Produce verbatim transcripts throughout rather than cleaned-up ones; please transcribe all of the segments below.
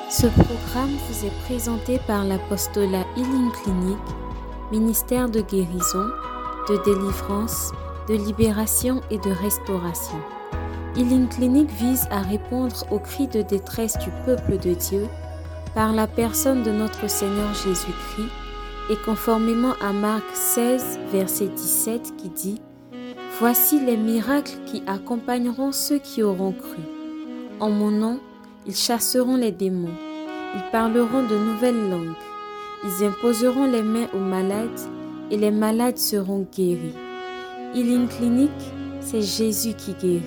Ce programme vous est présenté par l'apostolat Healing Clinic, ministère de guérison, de délivrance, de libération et de restauration. Healing Clinic vise à répondre aux cris de détresse du peuple de Dieu par la personne de notre Seigneur Jésus-Christ et conformément à Marc seize, verset dix-sept qui dit « Voici les miracles qui accompagneront ceux qui auront cru. En mon nom, ils chasseront les démons, ils parleront de nouvelles langues, ils imposeront les mains aux malades et les malades seront guéris. » Healing Clinic, c'est Jésus qui guérit.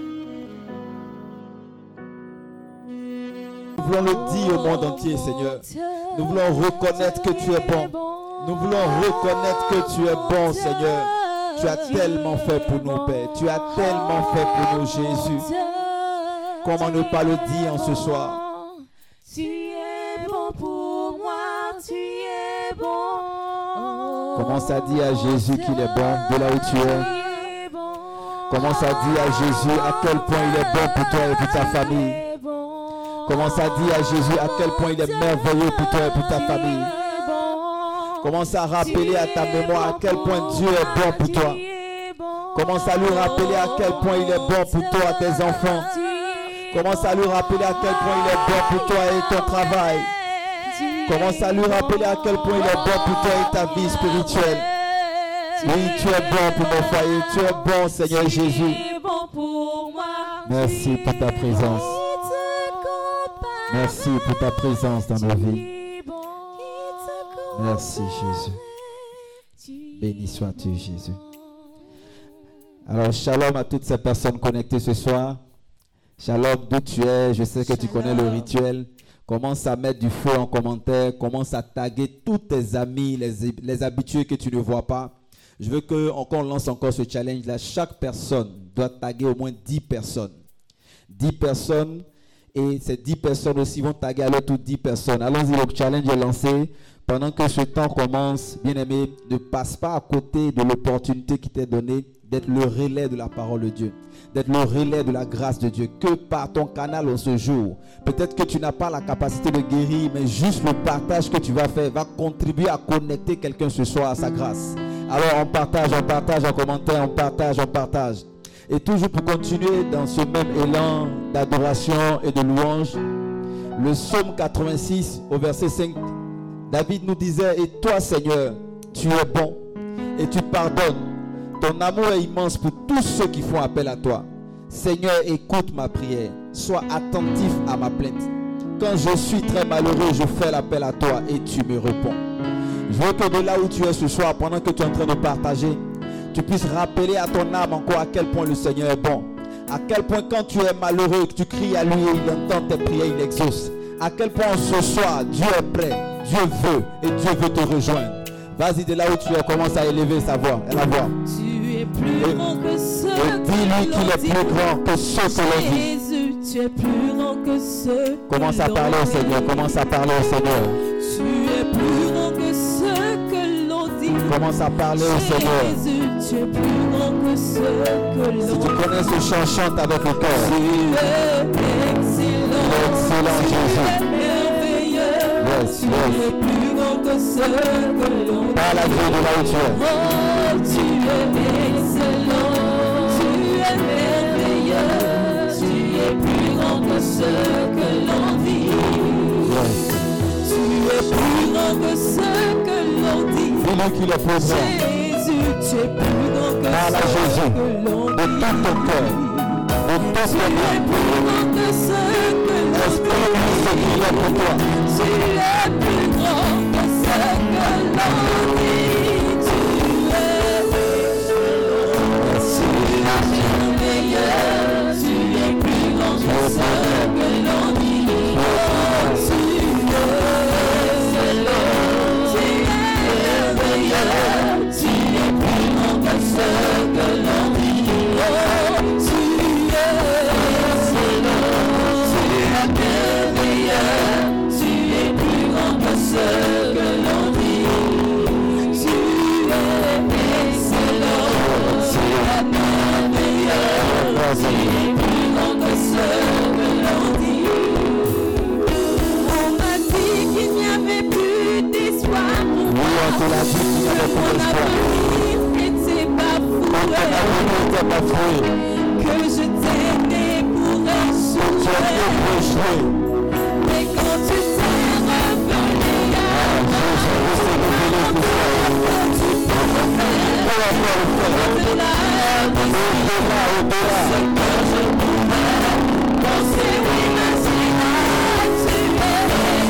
Nous voulons le dire au monde entier, Seigneur. Nous voulons reconnaître que tu es bon. Nous voulons reconnaître que tu es bon, Seigneur. Tu as tellement fait pour nous, Père. Tu as tellement fait pour nous, Jésus. Comment ne pas le dire en ce soir? Tu es bon pour moi, tu es bon. Commence à dire à Jésus qu'il est bon de là où tu es. Commence à dire à Jésus à quel point il est bon pour toi et pour ta famille. Commence à dire à Jésus à quel point il est merveilleux pour toi et pour ta famille. Commence à rappeler à ta mémoire à quel point Dieu est bon pour toi. Commence à lui rappeler à quel point il est bon pour toi, tes enfants. Commence à lui rappeler à quel point il est bon pour toi et ton travail. Commence à lui rappeler à quel point il est bon pour toi et ta vie spirituelle. Oui, tu es bon pour mon foyer. Tu es bon, Seigneur Jésus. Merci pour ta présence. Merci pour ta présence dans nos vies. Merci, Jésus. Béni sois-tu, Jésus. Alors, shalom à toutes ces personnes connectées ce soir. Shalom, d'où tu es, je sais que tu connais le rituel. Commence à mettre du feu en commentaire. Commence à taguer tous tes amis, les, les habitués que tu ne vois pas. Je veux qu'on lance encore ce challenge-là. Chaque personne doit taguer au moins dix personnes. dix personnes. Et ces dix personnes aussi vont taguer à l'autre dix personnes. Allons-y, le challenge est lancé. Pendant que ce temps commence, bien-aimé, ne passe pas à côté de l'opportunité qui t'est donnée d'être le relais de la parole de Dieu, d'être le relais de la grâce de Dieu, que par ton canal en ce jour. Peut-être que tu n'as pas la capacité de guérir, mais juste le partage que tu vas faire va contribuer à connecter quelqu'un ce soir à sa grâce. Alors on partage, on partage en commentaire, on partage, on partage. Et toujours pour continuer dans ce même élan d'adoration et de louange, le psaume quatre-vingt-six au verset cinq, David nous disait « Et toi, Seigneur, tu es bon et tu pardonnes. Ton amour est immense pour tous ceux qui font appel à toi. Seigneur, écoute ma prière. Sois attentif à ma plainte. Quand je suis très malheureux, je fais l'appel à toi et tu me réponds. » Je veux que de là où tu es ce soir, pendant que tu es en train de partager, tu puisses rappeler à ton âme encore à quel point le Seigneur est bon. À quel point quand tu es malheureux, que tu cries à lui et il entend tes prières, il exauce. À quel point ce soir, Dieu est prêt, Dieu veut et Dieu veut te rejoindre. Vas-y, de là où tu es, commence à élever sa voix, la voix. Tu es plus grand que ceux et dis-lui qu'il est plus grand que ceux que l'on dit. Jésus, tu es plus grand que ceux que Commence à parler au Seigneur, commence à parler au Seigneur. Tu es plus grand que ceux que l'on dit. Commence à parler au Seigneur. Jésus, tu es plus grand que ceux que l'on dit. Si tu connais ce chant, chante avec le cœur. Tu es excellent. Excellent Jésus. Tu es merveilleux. Yes, tu yes. es plus grand que ceux que l'on dit. Parle à Dieu de là où tu es. Oh, tu es excellent. Tu es merveilleux. Tu es plus grand que ceux que l'on dit. Yes. Tu es plus grand que ceux que l'on dit. Dis-lui qu'il est plus grand. Jésus, tu es plus grand que Parle à ceux Jésus que l'on de dit. tout ton cœur, de tout Tu ton es âme. plus grand que ceux que l'on dit. Exprime-lui ce qu'il est pour toi. Tu es plus grand que ceux que l'on dit. Tu es excellent. Tu es merveilleux. Tu es plus grand que ceux que l'on dit. Oh, tu es excellent. Tu es merveilleux. Tu es plus grand que ceux que l'on dit. Oh, tu es excellent. Tu es merveilleux. Tu es plus grand que ceux que l'on dit. Tu es excellent. Tu es merveilleux. Tu es plus grand que ceux que l'on dit. Tu l'as dit qu'il y avait que plus mon d'espoir. avenir était Ton avenir n'était pas bafoué, fouillé. que je t'ai né pour Tu as échouer. été péché. Mais quand tu t'es revenu à moi, Je sais que tu l'es pour ça. tu peux faire Pour avoir le faire. au-delà de Au-delà, au-delà. ce que je pouvais penser ou imaginer. Tu es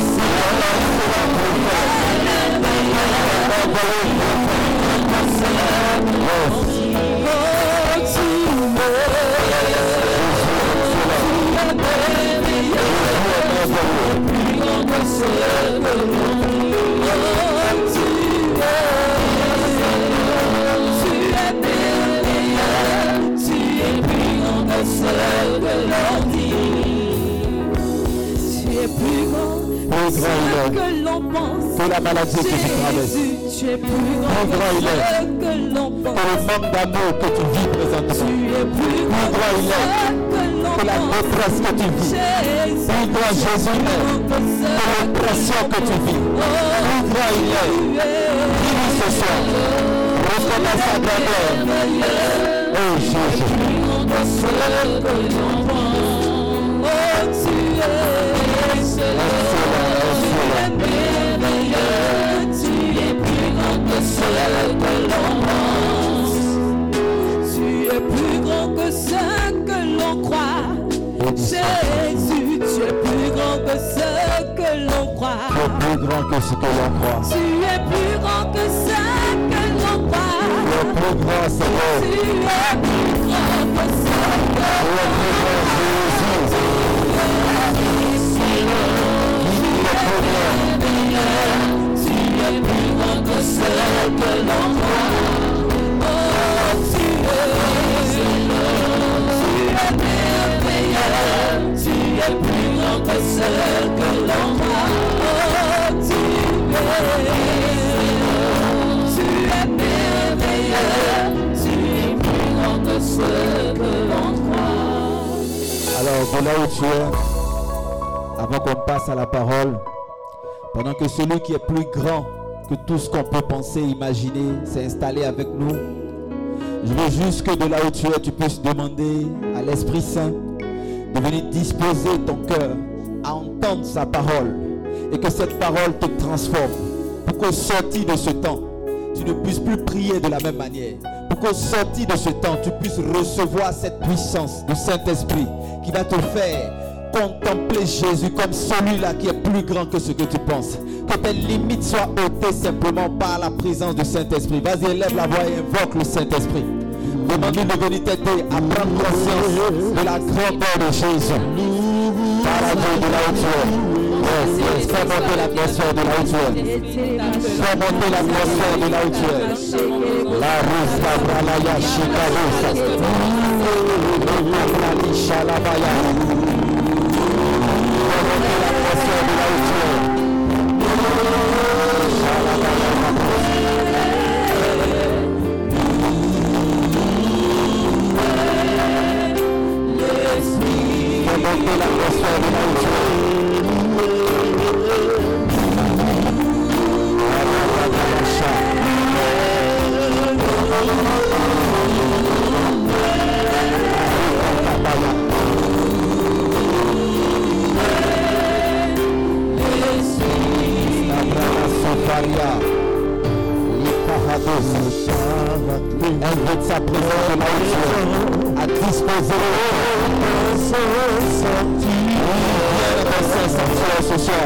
que l'on pense. Que la maladie que tu traverses. Jésus, tu es plus grand Plus grand il que est. ce que l'on Que pense. le manque d'amour que tu vis présentement. Tu es plus grand Plus grand que il est. ce que l'on Que la pense. détresse que tu vis. Jésus, Plus grand Jésus est. Que l'oppression que tu vis. Plus grand il est. Dis-lui ce soir. Reconnais sa grandeur. Oh Jésus. Jésus, tu es plus grand que ce que l'on croit. Tu es plus grand que ce que l'on croit. Tu es plus grand que ce que l'on croit. Tu es plus grand, Seigneur. Tu es plus grand que ce que Tu es plus grand, Jésus. tu es plus grand que ce que l'on croit. Oh, tu es, tu es merveilleux. Tu es plus grand que ce que l'on croit. Oh, tu es, tu es merveilleux. Tu es plus grand que ce que l'on croit. Alors, de là où tu es, avant qu'on passe à la parole, pendant que celui qui est plus grand que tout ce qu'on peut penser, imaginer, s'est installé avec nous, je veux juste que de là où tu es, tu puisses demander à l'Esprit Saint de venir disposer ton cœur à entendre sa parole et que cette parole te transforme pour qu'au sorti de ce temps, tu ne puisses plus prier de la même manière. Pour qu'au sorti de ce temps, tu puisses recevoir cette puissance du Saint-Esprit qui va te faire contempler Jésus comme celui-là qui est plus grand que ce que tu penses. Que tes limites soient ôtées simplement par la présence du Saint-Esprit. Vas-y, élève la voix et invoque le Saint-Esprit. Demande-lui de venir t'aider à prendre conscience de la grandeur de Jésus. Par la Dieu de là où tu es. Yes, yes, fais monter l'atmosphère de là où tu es. Fais monter l'atmosphère de là où tu es. La rose, la bralaya, chicarosa. La licha, la baya. Fais monter l'atmosphère de là où tu es. Fais monter l'atmosphère de là où tu es. Invite sa présence de là où tu es, à disposer viens le passer sanctuaire ce soir.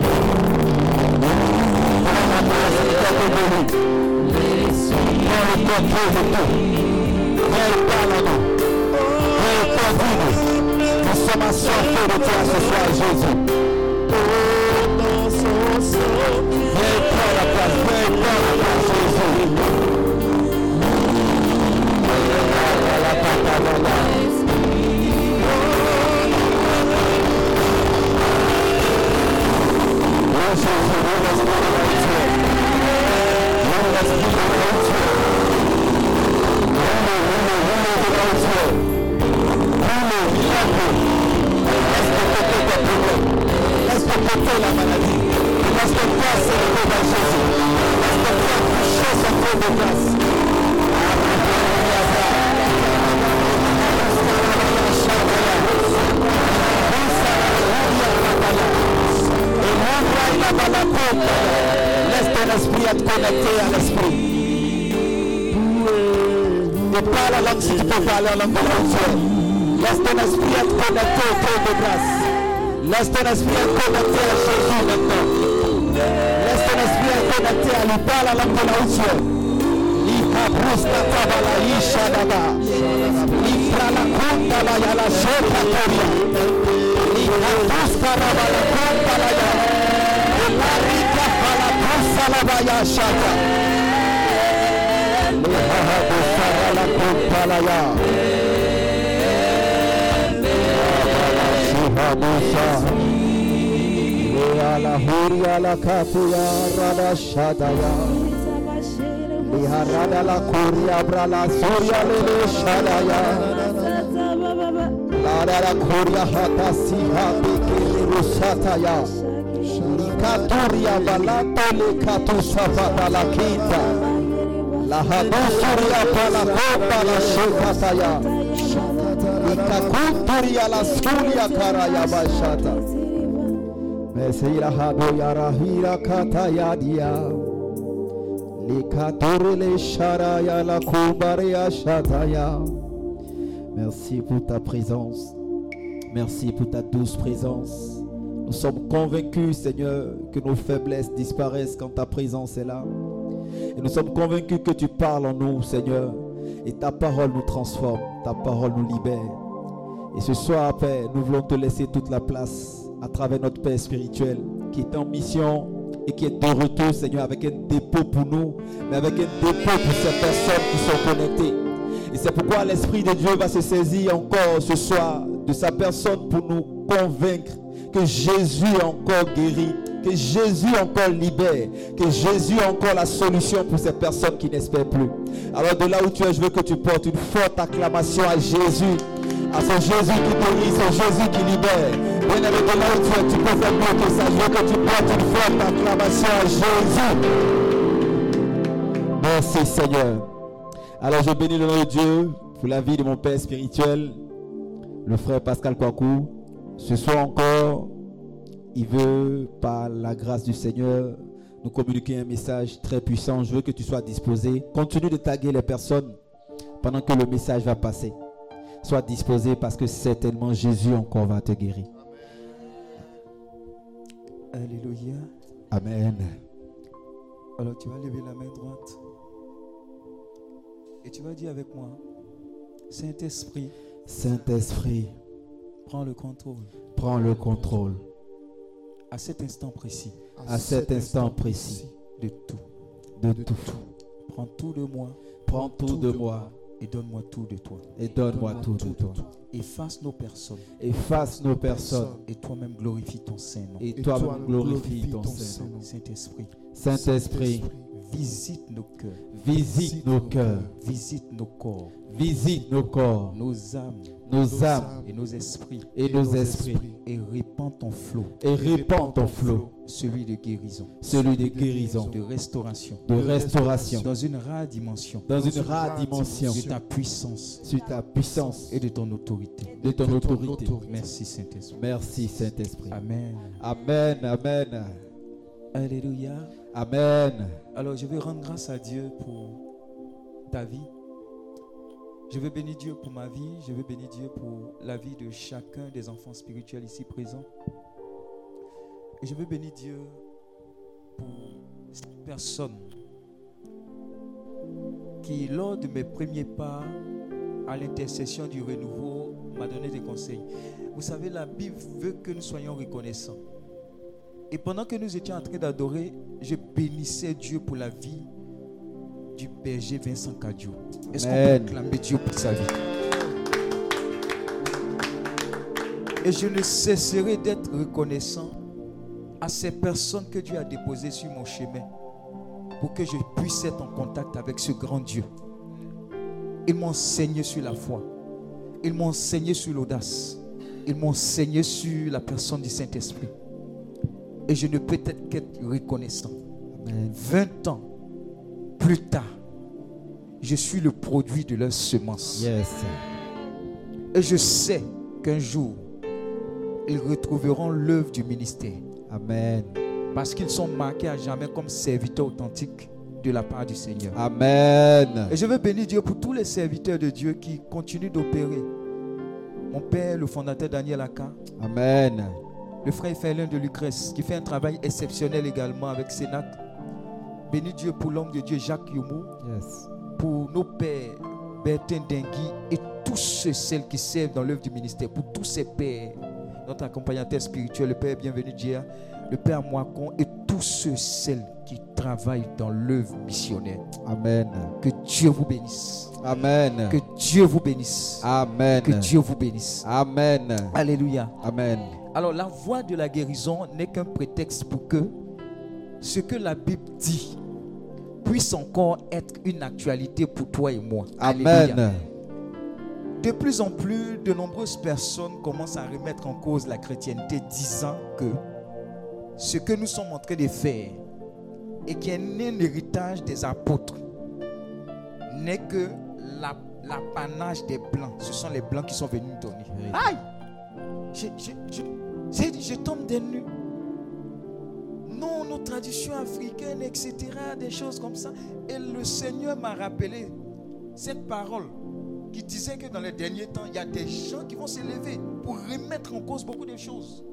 Viens le contrôle de tout. Viens le parler à nous. Viens le conduire. Nous sommes assoiffés de toi ce soir, Jésus. Viens prendre la place, viens prendre la place, Jésus. Laisse-toi porter la maladie. Laisse-toi passer le corps dans Jésus. Laisse-toi trop de grâce. Laisse ton esprit être connecté à l'esprit. Ne parle la langue si tu peux parler en langue de l'autre. Laisse ton esprit être connecté au trône de grâce. Laisse ton esprit être connecté à Jésus maintenant. Laisse ton esprit être connecté à lui. Parle la langue de l'autre. Lika brusta tabala isha daba. Lika la kunda la yala sheka toria. Lika bruska raba la kunda la yala. La rika pala brusa la baya shaka. Lika brusa la kunda la yala. Musa, Lea la Huria la Kapuya Rada Shadaya, Lea Rada la Kuria Brala Surya Lele Shadaya, Lada la Kuria Hata Siha Biki Rusataya, Likaturia Valato Le Katu Savata la Kita, La Hadu Surya Pala Kopa la Shekataya. Ikakunturia la sulia karaya bashata. Mesira hado yarahira kataya dia. Likaturele sharaya la kubaria shataya. Merci pour ta présence. Merci pour ta douce présence. Nous sommes convaincus, Seigneur, que nos faiblesses disparaissent quand ta présence est là. Et nous sommes convaincus que tu parles en nous, Seigneur. Et ta parole nous transforme, ta parole nous libère. Et ce soir, Père, nous voulons te laisser toute la place à travers notre Père spirituel qui est en mission et qui est de retour, Seigneur, avec un dépôt pour nous, mais avec un dépôt pour ces personnes qui sont connectées. Et c'est pourquoi l'Esprit de Dieu va se saisir encore ce soir de sa personne pour nous convaincre que Jésus est encore guéri, que Jésus encore libère, que Jésus est encore la solution pour ces personnes qui n'espèrent plus. Alors de là où tu es, je veux que tu portes une forte acclamation à Jésus, à ce Jésus qui guérit, ce Jésus qui libère. Bien aimé, de là où tu es, tu peux faire mieux que ça. Je veux que tu portes une forte acclamation à Jésus. Merci Seigneur. Alors je bénis le nom de Dieu pour la vie de mon Père spirituel, le frère Pascal Kwaku. Ce soir encore, il veut, par la grâce du Seigneur, nous communiquer un message très puissant. Je veux que tu sois disposé. Continue de taguer les personnes pendant que le message va passer. Sois disposé parce que certainement Jésus encore va te guérir. Alléluia. Amen. Alors tu vas lever la main droite et tu vas dire avec moi, Saint-Esprit, Saint-Esprit, prends le contrôle. Prends le contrôle. À cet instant précis. À cet instant précis. De tout. De tout. Prends tout de moi. Prends tout de moi. Et donne-moi tout de toi. Et donne-moi tout de toi. Efface nos personnes. Efface nos personnes. Et toi-même glorifie ton Saint-Nom. Et toi-même glorifie ton Saint-Nom. Saint-Esprit. Saint-Esprit. Visite nos cœurs. Visite nos cœurs. Visite nos corps. Visite nos corps. Nos âmes. Nos âmes. Et nos esprits. Et nos esprits. Et répands ton flot. Et répands ton flot. Celui de guérison. Celui de guérison. De restauration. De restauration. Dans une rare dimension. Dans une rare dimension. De ta puissance. Sur ta puissance. Et de ton autorité. De ton autorité. Merci Saint-Esprit. Merci Saint-Esprit. Amen. Amen. Amen. Alléluia. Amen. Alors je veux rendre grâce à Dieu pour ta vie. Je veux bénir Dieu pour ma vie. Je veux bénir Dieu pour la vie de chacun des enfants spirituels ici présents. Et je veux bénir Dieu pour cette personne qui, lors de mes premiers pas à l'intercession du renouveau, m'a donné des conseils. Vous savez, la Bible veut que nous soyons reconnaissants. Et pendant que nous étions en train d'adorer, je bénissais Dieu pour la vie du berger Vincent Kadio. Est-ce qu'on peut acclamer Dieu pour sa vie? Et je ne cesserai d'être reconnaissant à ces personnes que Dieu a déposées sur mon chemin pour que je puisse être en contact avec ce grand Dieu. Ils m'ont enseigné sur la foi. Ils m'ont enseigné sur l'audace. Ils m'ont enseigné sur la personne du Saint-Esprit. Et je ne peux être qu'être reconnaissant. Amen. vingt ans plus tard, je suis le produit de leur semence. Yes. Et je sais qu'un jour, ils retrouveront l'œuvre du ministère. Amen. Parce qu'ils sont marqués à jamais comme serviteurs authentiques de la part du Seigneur. Amen. Et je veux bénir Dieu pour tous les serviteurs de Dieu qui continuent d'opérer. Mon père, le fondateur Daniel Aka. Amen. Le frère Félin de Lucrèce, qui fait un travail exceptionnel également avec Sénat. Bénis Dieu pour l'homme de Dieu Jacques Yomo. Yes. Pour nos pères, Bertin Dengui et tous ceux, celles qui servent dans l'œuvre du ministère. Pour tous ces pères, notre accompagnateur spirituel, le père Bienvenu Dia, le père Moakon et tous ceux, celles qui travaillent dans l'œuvre missionnaire. Amen. Que Dieu vous bénisse. Amen. Que Dieu vous bénisse. Amen. Que Dieu vous bénisse. Amen. Alléluia. Amen. Alors la voie de la guérison n'est qu'un prétexte pour que ce que la Bible dit puisse encore être une actualité pour toi et moi. Amen. Alléluia. De plus en plus, de nombreuses personnes commencent à remettre en cause la chrétienté, disant que ce que nous sommes en train de faire et qui est un héritage des apôtres n'est que la, l'apanage des blancs. Ce sont les blancs qui sont venus nous donner. Oui. Aïe! Je, je, je, je, je tombe des nues. Non, nos traditions africaines, et cetera, des choses comme ça. Et le Seigneur m'a rappelé cette parole qui disait que dans les derniers temps, il y a des gens qui vont s'élever pour remettre en cause beaucoup de choses.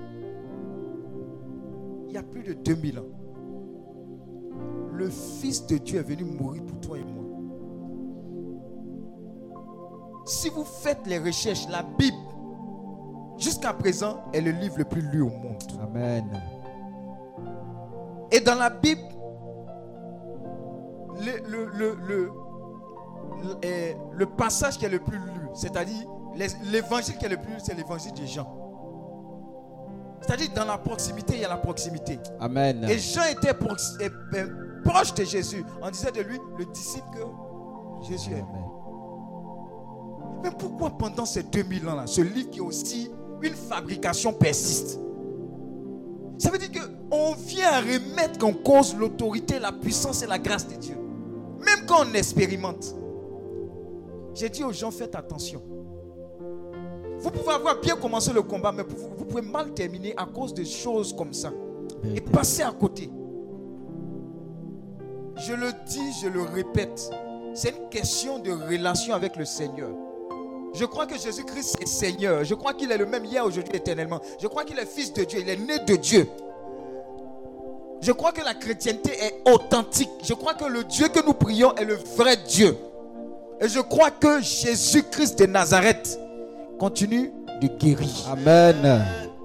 Il y a plus de deux mille ans, le Fils de Dieu est venu mourir pour toi et moi. Si vous faites les recherches, la Bible, jusqu'à présent, est le livre le plus lu au monde. Amen. Et dans la Bible, le, le, le, le, le, euh, le passage qui est le plus lu, c'est-à-dire les, l'évangile qui est le plus lu, c'est l'évangile de Jean. C'est-à-dire dans la proximité, il y a la proximité. Amen. Et Jean était prox, euh, euh, proche de Jésus. On disait de lui, le disciple que Jésus aimait. Mais pourquoi pendant ces deux mille ans-là, ce livre qui est aussi une fabrication persiste? Ça veut dire qu'on vient à remettre en cause l'autorité, la puissance et la grâce de Dieu. Même quand on expérimente. J'ai dit aux gens, faites attention. Vous pouvez avoir bien commencé le combat, mais vous, vous pouvez mal terminer à cause de choses comme ça. Et passer à côté. Je le dis, je le répète. C'est une question de relation avec le Seigneur. Je crois que Jésus-Christ est Seigneur. Je crois qu'il est le même hier, aujourd'hui, éternellement. Je crois qu'il est fils de Dieu. Il est né de Dieu. Je crois que la chrétienté est authentique. Je crois que le Dieu que nous prions est le vrai Dieu. Et je crois que Jésus-Christ de Nazareth continue de guérir. Amen.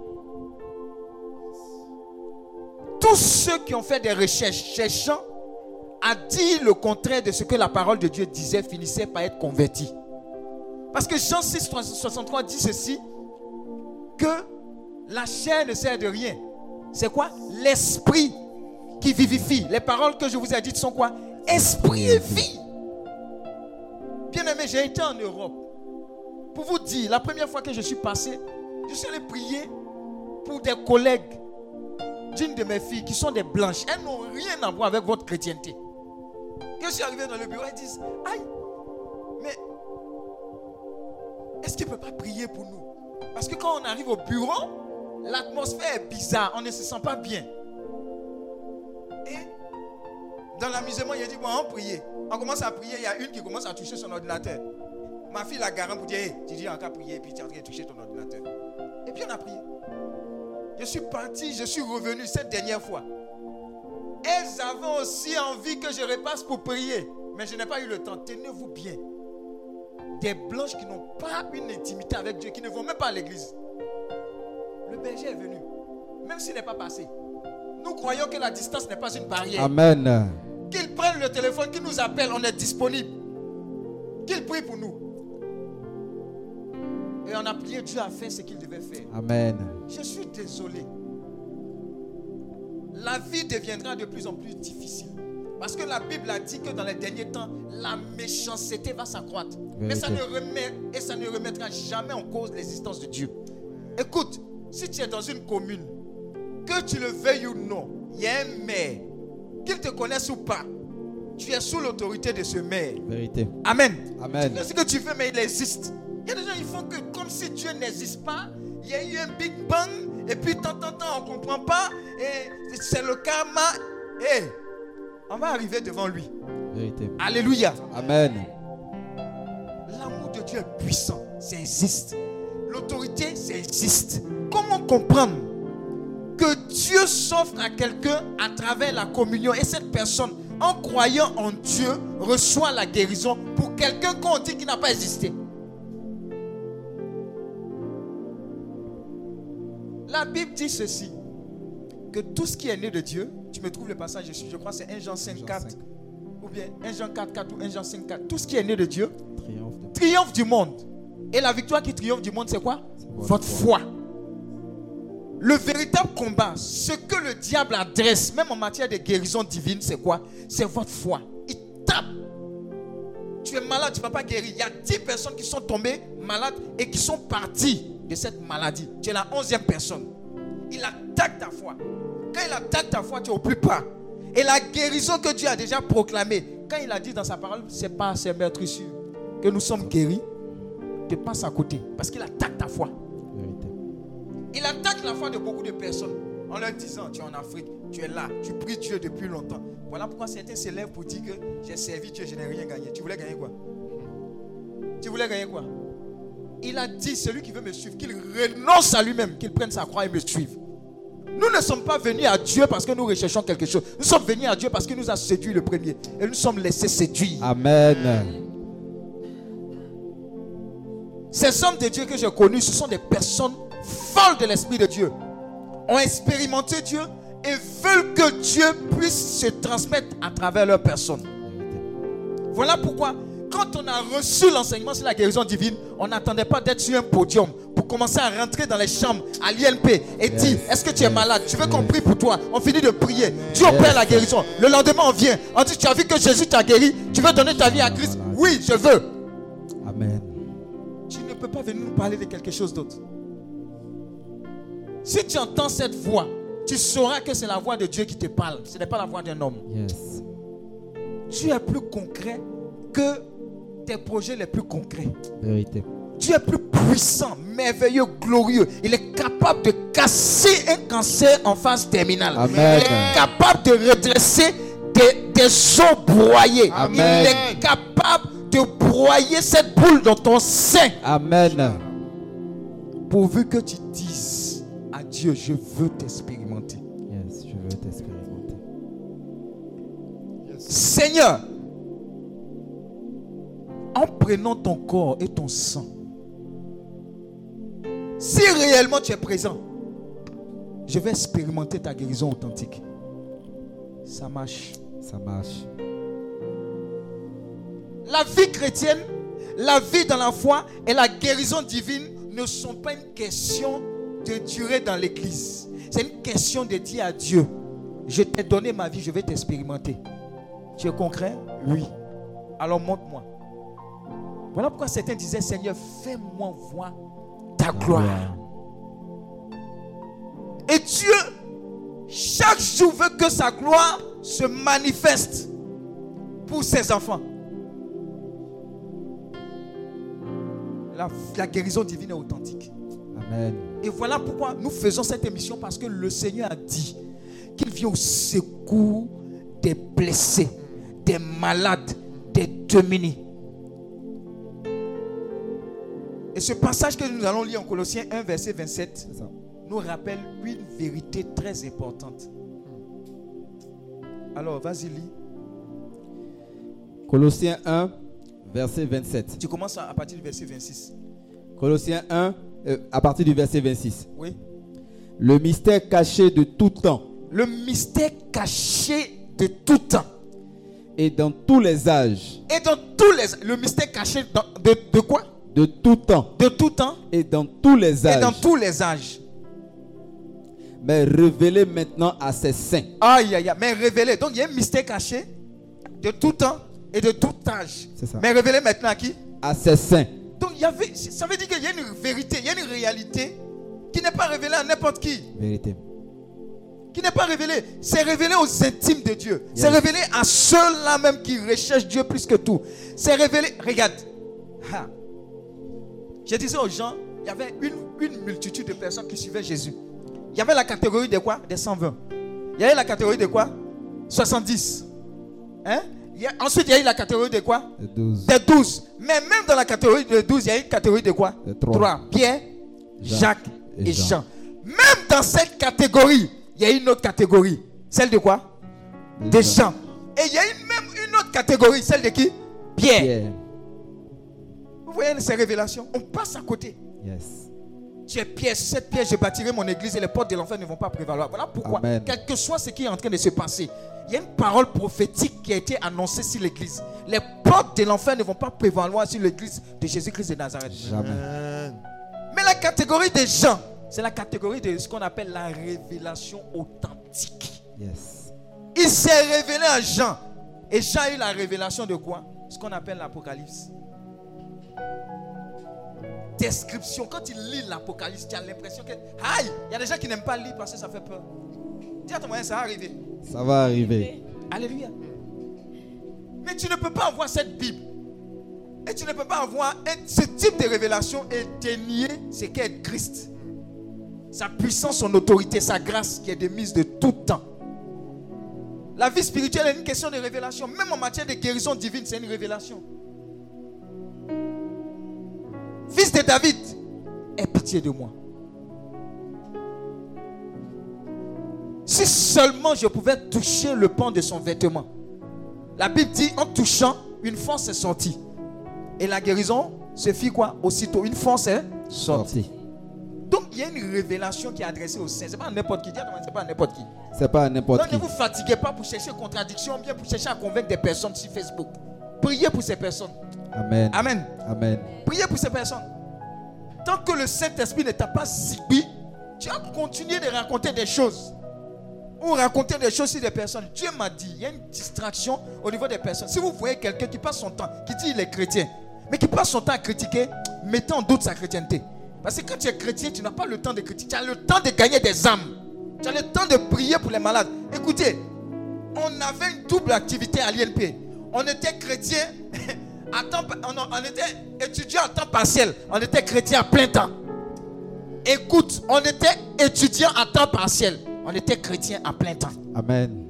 Tous ceux qui ont fait des recherches cherchant à dire le contraire de ce que la parole de Dieu disait finissaient par être convertis. Parce que Jean six, soixante-trois dit ceci, que la chair ne sert de rien. C'est quoi? L'esprit qui vivifie. Les paroles que je vous ai dites sont quoi? Esprit et vie. Bien aimé, j'ai été en Europe. Pour vous dire, la première fois que je suis passé, je suis allé prier pour des collègues d'une de mes filles qui sont des blanches. Elles n'ont rien à voir avec votre chrétienté. Quand je suis arrivé dans le bureau, elles disent, aïe, mais est-ce qu'il ne peut pas prier pour nous? Parce que quand on arrive au bureau, l'atmosphère est bizarre, on ne se sent pas bien. Et dans l'amusement, il a dit, bon, on prie. On commence à prier, il y a une qui commence à toucher son ordinateur. Ma fille la garant pour dire, hey, tu dis encore prier, puis tu es en train de toucher ton ordinateur. Et puis on a prié. Je suis parti, je suis revenu cette dernière fois. Elles avaient aussi envie que je repasse pour prier. Mais je n'ai pas eu le temps. Tenez-vous bien. Des blanches qui n'ont pas une intimité avec Dieu, qui ne vont même pas à l'église. Le berger est venu. Même s'il n'est pas passé. Nous croyons que la distance n'est pas une barrière. Amen. Qu'il prenne le téléphone, qu'il nous appelle, on est disponible. Qu'il prie pour nous. Et on a prié, Dieu a fait ce qu'il devait faire. Amen. Je suis désolé. La vie deviendra de plus en plus difficile. Parce que la Bible a dit que dans les derniers temps, la méchanceté va s'accroître. Mais ça ne remet, et ça ne remettra jamais en cause l'existence de Dieu. Écoute, si tu es dans une commune, que tu le veuilles ou non, il y a un maire, qu'il te connaisse ou pas, tu es sous l'autorité de ce maire. Vérité. Amen. Amen. Tu fais ce que tu veux, mais il existe. Il y a des gens qui font que comme si Dieu n'existe pas. Il y a eu un Big Bang. Et puis, tant, tant, tant, on ne comprend pas. Et c'est le karma. Et on va arriver devant lui. Vérité. Alléluia. Amen. L'amour de Dieu est puissant. Ça existe. L'autorité, ça existe. Comment comprendre que Dieu s'offre à quelqu'un à travers la communion et cette personne, en croyant en Dieu, reçoit la guérison pour quelqu'un qu'on dit qui n'a pas existé? La Bible dit ceci, que tout ce qui est né de Dieu, tu me trouves le passage, je, je crois que c'est un Jean cinq quatre, ou bien un Jean quatre quatre ou un Jean cinq quatre, tout ce qui est né de Dieu Triomphe, de... triomphe du monde. Et la victoire qui triomphe du monde, c'est quoi? votre Votre foi. Le véritable combat, ce que le diable adresse, même en matière de guérison divine, c'est quoi? C'est votre foi. Il tape. Tu es malade, tu ne vas pas guérir. Il y a dix personnes qui sont tombées malades et qui sont parties de cette maladie. Tu es la onzième personne. Il attaque ta foi. Quand il attaque ta foi, tu es au plus bas. Et la guérison que Dieu a déjà proclamée, quand il a dit dans sa parole, c'est pas c'est maître sûr que nous sommes guéris, tu passes à côté parce qu'il attaque ta foi. Vérité. Il attaque la foi de beaucoup de personnes en leur disant, tu es en Afrique, tu es là, tu pries Dieu depuis longtemps. Voilà pourquoi certains s'élèvent pour dire que j'ai servi Dieu, je n'ai rien gagné. Tu voulais gagner quoi? Tu voulais gagner quoi? Il a dit, celui qui veut me suivre, qu'il renonce à lui-même, qu'il prenne sa croix et me suive. Nous ne sommes pas venus à Dieu parce que nous recherchons quelque chose. Nous sommes venus à Dieu parce qu'il nous a séduit le premier. Et nous sommes laissés séduire. Amen. Ces hommes de Dieu que j'ai connus, ce sont des personnes folles de l'Esprit de Dieu. Ont expérimenté Dieu et veulent que Dieu puisse se transmettre à travers leur personne. Voilà pourquoi, quand on a reçu l'enseignement sur la guérison divine, on n'attendait pas d'être sur un podium pour commencer à rentrer dans les chambres à l'I N P et Yes. dire, est-ce que tu es Yes. malade? Tu veux qu'on Yes. prie pour toi? On finit de prier. Dieu Yes. opère la guérison. Le lendemain, on vient. On dit, tu as vu que Jésus t'a guéri? Tu veux donner ta vie à Christ? Oui, je veux. Amen. Tu ne peux pas venir nous parler de quelque chose d'autre. Si tu entends cette voix, tu sauras que c'est la voix de Dieu qui te parle. Ce n'est pas la voix d'un homme. Yes. Dieu est plus concret que tes projets les plus concrets. Vérité. Dieu est plus puissant, merveilleux, glorieux. Il est capable de casser un cancer en phase terminale. Amen. Il est capable de redresser des, des os broyés. Amen. Il est capable de broyer cette boule dans ton sein. Amen. Pourvu que tu dises à Dieu, je veux t'expérimenter. Yes, je veux t'expérimenter. Seigneur, en prenant ton corps et ton sang, si réellement tu es présent, je vais expérimenter ta guérison authentique. Ça marche. Ça marche. La vie chrétienne, la vie dans la foi et la guérison divine ne sont pas une question de durée dans l'église. C'est une question de dire à Dieu, je t'ai donné ma vie, je vais t'expérimenter. Tu es concret? Oui. Alors montre-moi. Voilà pourquoi certains disaient, Seigneur, fais-moi voir ta gloire. Et Dieu, chaque jour veut que sa gloire se manifeste pour ses enfants. La, la guérison divine est authentique. Amen. Et voilà pourquoi nous faisons cette émission, parce que le Seigneur a dit qu'il vient au secours des blessés, des malades, des démunis. Et ce passage que nous allons lire en Colossiens un, verset vingt-sept, C'est ça. nous rappelle une vérité très importante. Alors, vas-y, lis. Colossiens un, verset vingt-sept. Tu commences à partir du verset vingt-six. Colossiens un, euh, à partir du verset vingt-six. Oui. Le mystère caché de tout temps Le mystère caché de tout temps. et dans tous les âges. Et dans tous les... Le mystère caché dans- de, de quoi? De tout temps De tout temps et dans tous les et âges. dans tous les âges. Mais révélé maintenant à ses saints. Aïe, aïe, aïe. Mais révélé. Donc, il y a un mystère caché de tout temps et de tout âge. C'est ça. Mais révélé maintenant à qui? À ses saints. Donc, il y avait, ça veut dire qu'il y a une vérité, il y a une réalité qui n'est pas révélée à n'importe qui. Vérité. Qui n'est pas révélé. C'est révélé aux intimes de Dieu. Yes. C'est révélé à ceux-là même qui recherchent Dieu plus que tout. C'est révélé. Regarde. Ha. Je disais aux gens, il y avait une, une multitude de personnes qui suivaient Jésus. Il y avait la catégorie de quoi? Des cent vingt. Il y avait la catégorie de quoi? soixante-dix. Hein? Il y a, ensuite, il y a eu la catégorie de quoi? De douze. Des douze. Mais même dans la catégorie de douze, il y a une catégorie de quoi? De trois. Trois. Pierre, Jacques Jacques et et Jean. Jean. Même dans cette catégorie, il y a une autre catégorie. Celle de quoi? De De Jean. Jean. Et il y a une, même une autre catégorie. Celle de qui? Pierre. Pierre. Vous voyez ces révélations? On passe à côté. Yes. Tu es Pierre, sur cette pierre, je bâtirai mon église et les portes de l'enfer ne vont pas prévaloir. Voilà pourquoi, Amen. quel que soit ce qui est en train de se passer, il y a une parole prophétique qui a été annoncée sur l'église. Les portes de l'enfer ne vont pas prévaloir sur l'église de Jésus-Christ de Nazareth. Jamais. Mais la catégorie des gens, c'est la catégorie de ce qu'on appelle la révélation authentique. Yes. Il s'est révélé à Jean. Et Jean a eu la révélation de quoi? Ce qu'on appelle l'Apocalypse. Description. Quand il lit l'Apocalypse, tu as l'impression que... Aïe, il y a des gens qui n'aiment pas lire parce que ça fait peur. Dis à ton moyen, ça va arriver. Ça va arriver. Alléluia. Mais tu ne peux pas avoir cette Bible. Et tu ne peux pas avoir un- ce type de révélation et dénier ce qu'est Christ. Sa puissance, son autorité, sa grâce qui est de mise de tout temps. La vie spirituelle est une question de révélation. Même en matière de guérison divine, c'est une révélation. Fils de David, aie pitié de moi. Si seulement je pouvais toucher le pan de son vêtement. La Bible dit, en touchant, une force est sortie. Et la guérison se fit quoi? Aussitôt, une force est sortie. Sorti. Donc, il y a une révélation qui est adressée aux saints. Ce n'est pas à n'importe qui. Dis à ton voisin, c'est pas à n'importe qui. C'est pas n'importe Donc, qui. ne vous fatiguez pas pour chercher contradiction, bien pour chercher à convaincre des personnes sur Facebook. Priez pour ces personnes. Amen. Amen. Amen. Priez pour ces personnes. Tant que le Saint-Esprit ne t'a pas séduit, tu vas continuer de raconter des choses. Ou raconter des choses sur des personnes. Dieu m'a dit, il y a une distraction au niveau des personnes. Si vous voyez quelqu'un qui passe son temps, qui dit il est chrétien, mais qui passe son temps à critiquer, mettez en doute sa chrétienté. Parce que quand tu es chrétien, tu n'as pas le temps de critiquer. Tu as le temps de gagner des âmes. Tu as le temps de prier pour les malades. Écoutez, on avait une double activité à l'I N P. On était chrétien, à temps, on, on était étudiant à temps partiel. On était chrétien à plein temps. Écoute, on était étudiant à temps partiel. On était chrétien à plein temps. Amen.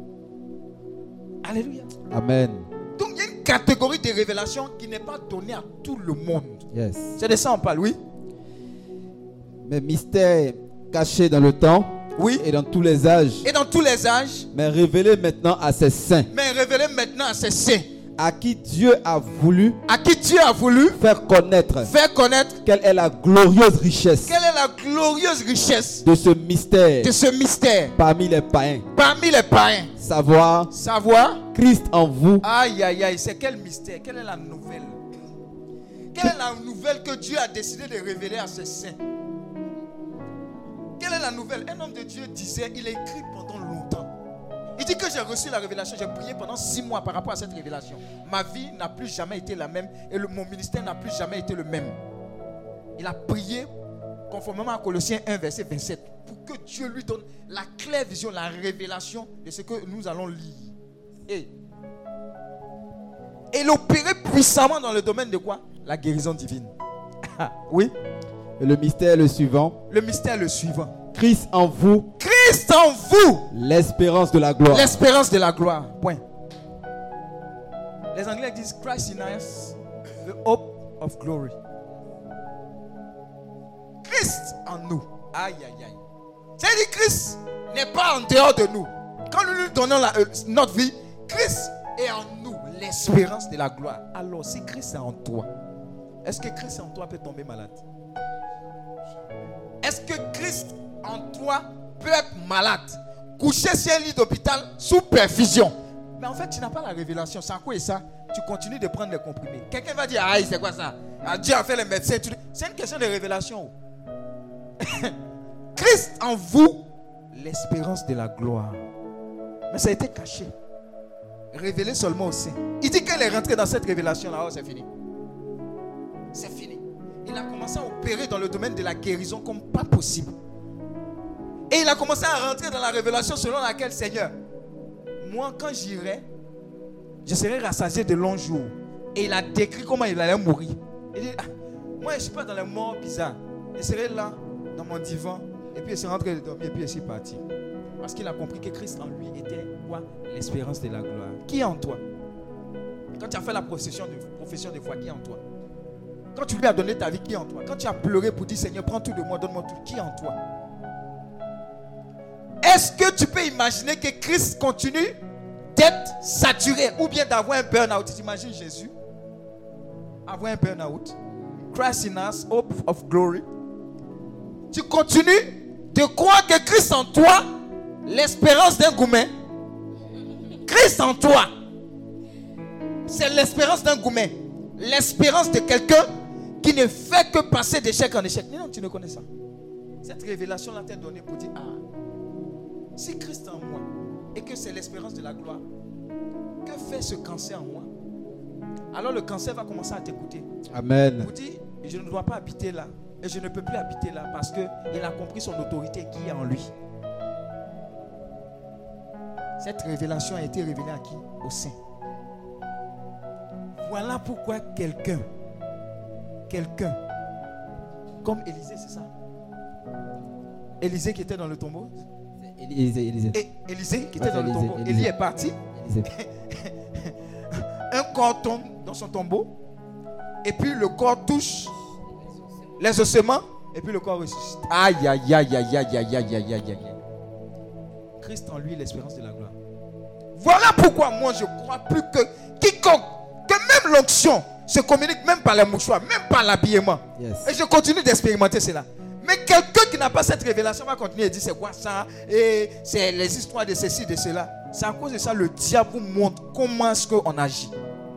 Alléluia. Amen. Donc il y a une catégorie de révélation qui n'est pas donnée à tout le monde. Yes. C'est de ça qu'on parle, oui. Mais mystère caché dans le temps Oui. et dans tous les âges, Et dans tous les âges, mais révélé maintenant à ses saints, mais révélé maintenant à ses saints, à qui Dieu a voulu à qui Dieu a voulu faire connaître faire connaître quelle est la glorieuse richesse quelle est la glorieuse richesse de ce mystère de ce mystère parmi les païens. parmi les païens. Savoir Savoir, Christ en vous, aïe aïe aïe, c'est quel mystère? Quelle est la nouvelle? Quelle est la nouvelle que Dieu a décidé de révéler à ses saints? Quelle est la nouvelle? Un homme de Dieu disait, il a écrit pendant longtemps. Il dit que j'ai reçu la révélation, j'ai prié pendant six mois par rapport à cette révélation. Ma vie n'a plus jamais été la même et le, mon ministère n'a plus jamais été le même. Il a prié conformément à Colossiens un, verset vingt-sept, pour que Dieu lui donne la claire vision, la révélation de ce que nous allons lire. Et, et l'opérer puissamment dans le domaine de quoi? La guérison divine. Oui. et le mystère est le suivant. Le mystère est le suivant. Christ en vous, Christ en vous, l'espérance de la gloire. l'espérance de la gloire. Point. Les Anglais disent Christ in us, the hope of glory. Christ en nous. Aïe, aïe, aïe. C'est-à-dire Christ n'est pas en dehors de nous. Quand nous lui donnons la, euh, notre vie, Christ est en nous, l'espérance de la gloire. Alors, si Christ est en toi, est-ce que Christ en toi peut tomber malade? Est-ce que Christ en toi peut être malade, couché sur un lit d'hôpital sous perfusion? Mais en fait, tu n'as pas la révélation. C'est à quoi et ça? Tu continues de prendre les comprimés. Quelqu'un va dire, aïe, c'est quoi ça? Ah, Dieu a fait les médecins. C'est une question de révélation. Christ en vous, l'espérance de la gloire. Mais ça a été caché. Révélé seulement au sein. Il dit qu'elle est rentrée dans cette révélation-là. Oh, c'est fini. C'est fini. Il a commencé à opérer dans le domaine de la guérison comme pas possible. Et il a commencé à rentrer dans la révélation selon laquelle, Seigneur, moi quand j'irai, je serai rassasié de longs jours. Et il a décrit comment il allait mourir. Il dit, ah, moi je ne suis pas dans les morts bizarres. Je serai là, dans mon divan, et puis il s'est rentré de dormir, et puis il s'est parti. Parce qu'il a compris que Christ en lui était quoi? L'espérance de la gloire. Qui est en toi? Quand tu as fait la profession de, profession de foi, qui est en toi? Quand tu lui as donné ta vie, qui est en toi? Quand tu as pleuré pour dire, Seigneur, prends tout de moi, donne-moi tout, qui est en toi? Est-ce que tu peux imaginer que Christ continue d'être saturé ou bien d'avoir un burn-out? Tu imagines Jésus avoir un burn-out? Christ in us, hope of glory. Tu continues de croire que Christ en toi, l'espérance d'un goumen. Christ en toi, c'est l'espérance d'un goumen. L'espérance de quelqu'un qui ne fait que passer d'échec en échec. Non, tu ne connais ça. Cette révélation-là t'a donné pour dire, ah, si Christ en moi et que c'est l'espérance de la gloire, que fait ce cancer en moi? Alors le cancer va commencer à t'écouter. Amen. Pour dire, je ne dois pas habiter là. Et je ne peux plus habiter là parce qu'il a compris son autorité qui est en lui. Cette révélation a été révélée à qui? Au Saint. Voilà pourquoi quelqu'un, quelqu'un, comme Élisée, c'est ça? Élisée qui était dans le tombeau? Élisée, Élisée. Et Élisée qui était Ouais, dans Élisée, le tombeau. Élisée. Élie est parti. Élisée. Un corps tombe dans son tombeau. Et puis le corps touche les ossements. Et puis le corps ressuscite. Aïe, aïe, aïe, aïe, aïe, aïe, aïe, aïe, aïe. Christ en lui, l'espérance de la gloire. Voilà pourquoi moi je crois plus que quiconque, que même l'onction se communique même par les mouchoirs, même par l'habillement. Yes. Et je continue d'expérimenter cela. Mais quelqu'un qui n'a pas cette révélation va continuer et dire c'est quoi ça? Et c'est les histoires de ceci, de cela. C'est à cause de ça le diable vous montre comment est-ce qu'on agit.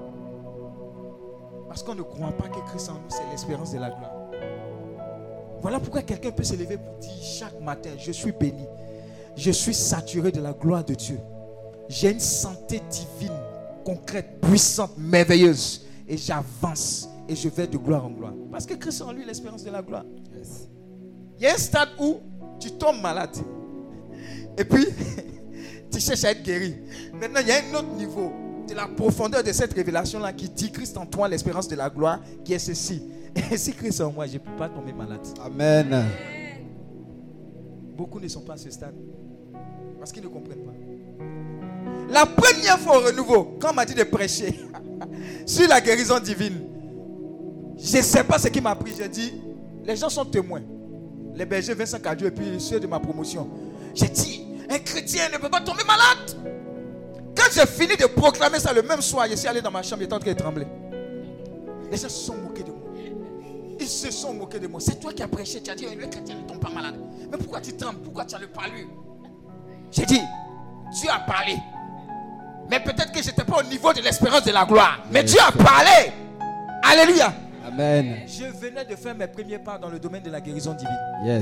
Parce qu'on ne croit pas que Christ en nous, c'est l'espérance de la gloire. Voilà pourquoi quelqu'un peut se lever pour dire chaque matin, je suis béni. Je suis saturé de la gloire de Dieu. J'ai une santé divine, concrète, puissante, merveilleuse. Et j'avance et je vais de gloire en gloire. Parce que Christ en lui, l'espérance de la gloire. Yes. Il y a un stade où tu tombes malade. Et puis, tu cherches à être guéri. Maintenant, il y a un autre niveau de la profondeur de cette révélation-là qui dit Christ en toi, l'espérance de la gloire, qui est ceci. Et si Christ en moi, je ne peux pas tomber malade. Amen. Beaucoup ne sont pas à ce stade. Parce qu'ils ne comprennent pas. La première fois au renouveau, quand on m'a dit de prêcher sur la guérison divine, je ne sais pas ce qui m'a pris. J'ai dit, les gens sont témoins. Les bergers Vincent Cadio et puis ceux de ma promotion. J'ai dit, un chrétien ne peut pas tomber malade. Quand j'ai fini de proclamer ça le même soir, je suis allé dans ma chambre, j'étais en train de trembler. Les gens se sont moqués de moi. Ils se sont moqués de moi. C'est toi qui as prêché, tu as dit, le chrétien ne tombe pas malade. Mais pourquoi tu trembles? Pourquoi tu as le palu? J'ai dit, Dieu a parlé. Mais peut-être que je n'étais pas au niveau de l'espérance de la gloire. Mais Dieu a parlé. Alléluia. Amen. Je venais de faire mes premiers pas dans le domaine de la guérison divine. Yes.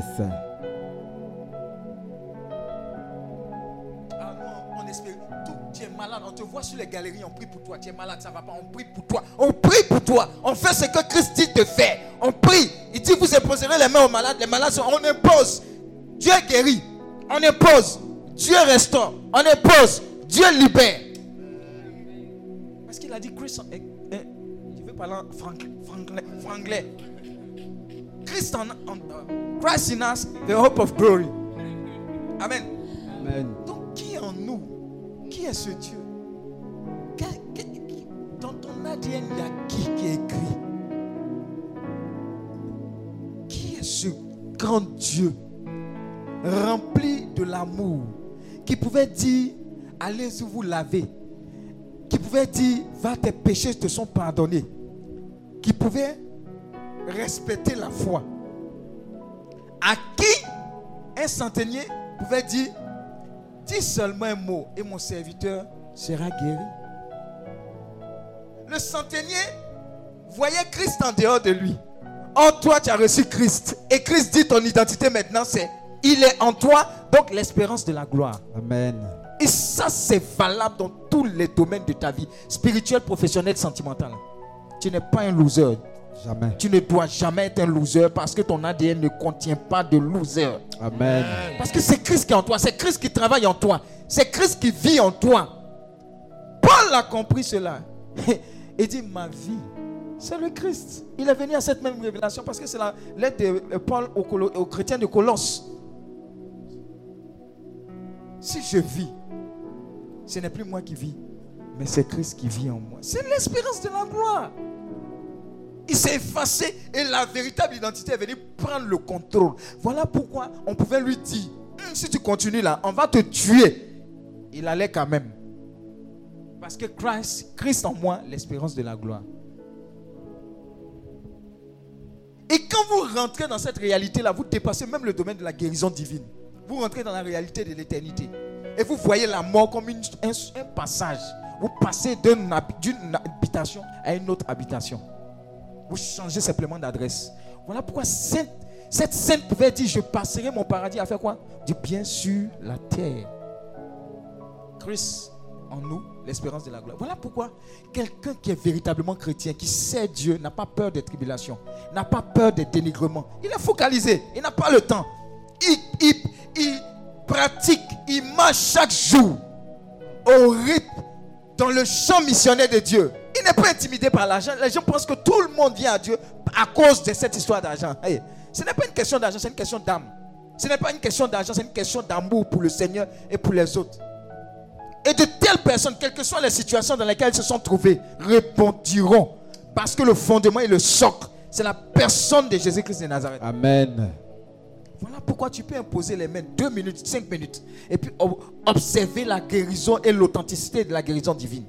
Ah non, on espère. Tout, tu es malade. On te voit sur les galeries. On prie pour toi. Tu es malade, ça ne va pas. On prie pour toi. On prie pour toi. On fait ce que Christ dit de faire. On prie. Il dit vous imposerez les mains aux malades. Les malades, on impose. Dieu guérit. On impose. Dieu restaure. On impose. Dieu libère. Parce qu'il a dit Christ. Eh, eh, je vais parler en franglais. franglais. Christ en, en uh, Christ in us, the hope of glory. Amen. Amen. Donc qui est en nous? Qui est ce Dieu? Que, que, qui, dans ton A D N, il y a qui qui est écrit? Qui est ce grand Dieu rempli de l'amour, qui pouvait dire allez vous laver, qui pouvait dire va tes péchés te sont pardonnés, qui pouvait respecter la foi, à qui un centenier pouvait dire dis seulement un mot et mon serviteur sera guéri. Le centenier voyait Christ en dehors de lui. En toi tu as reçu Christ et Christ dit ton identité maintenant c'est il est en toi, donc l'espérance de la gloire. Amen. Et ça c'est valable dans tous les domaines de ta vie, spirituel, professionnel, sentimental. Tu n'es pas un loser. Jamais. Tu ne dois jamais être un loser parce que ton A D N ne contient pas de loser. Amen. Parce que c'est Christ qui est en toi, c'est Christ qui travaille en toi, c'est Christ qui vit en toi. Paul a compris cela. Il dit, ma vie, c'est le Christ. Il est venu à cette même révélation parce que c'est la lettre de Paul aux, Colo- aux chrétiens de Colosse. Si je vis, ce n'est plus moi qui vis, mais c'est Christ qui vit en moi. C'est l'espérance de la gloire. Il s'est effacé et la véritable identité est venue prendre le contrôle. Voilà pourquoi on pouvait lui dire, hm, si tu continues là, on va te tuer. Il allait quand même. Parce que Christ, Christ en moi, l'espérance de la gloire. Et quand vous rentrez dans cette réalité-là, vous dépassez même le domaine de la guérison divine. Vous rentrez dans la réalité de l'éternité. Et vous voyez la mort comme une, un, un passage. Vous passez d'une, d'une habitation à une autre habitation. Vous changez simplement d'adresse. Voilà pourquoi sainte, cette sainte pouvait dire, je passerai mon paradis à faire quoi? Du bien sur la terre. Christ en nous, l'espérance de la gloire. Voilà pourquoi quelqu'un qui est véritablement chrétien, qui sait Dieu, n'a pas peur des tribulations, n'a pas peur des dénigrements. Il est focalisé, il n'a pas le temps. Il, il, il pratique, il marche chaque jour au rythme dans le champ missionnaire de Dieu. Il n'est pas intimidé par l'argent. Les gens pensent que tout le monde vient à Dieu à cause de cette histoire d'argent. Hey, ce n'est pas une question d'argent, c'est une question d'âme. Ce n'est pas une question d'argent, c'est une question d'amour pour le Seigneur et pour les autres. Et de telles personnes, quelles que soient les situations dans lesquelles elles se sont trouvées, répondiront. Parce que le fondement et le socle, c'est la personne de Jésus-Christ de Nazareth. Amen. Voilà pourquoi tu peux imposer les mains deux minutes, cinq minutes, et puis observer la guérison et l'authenticité de la guérison divine.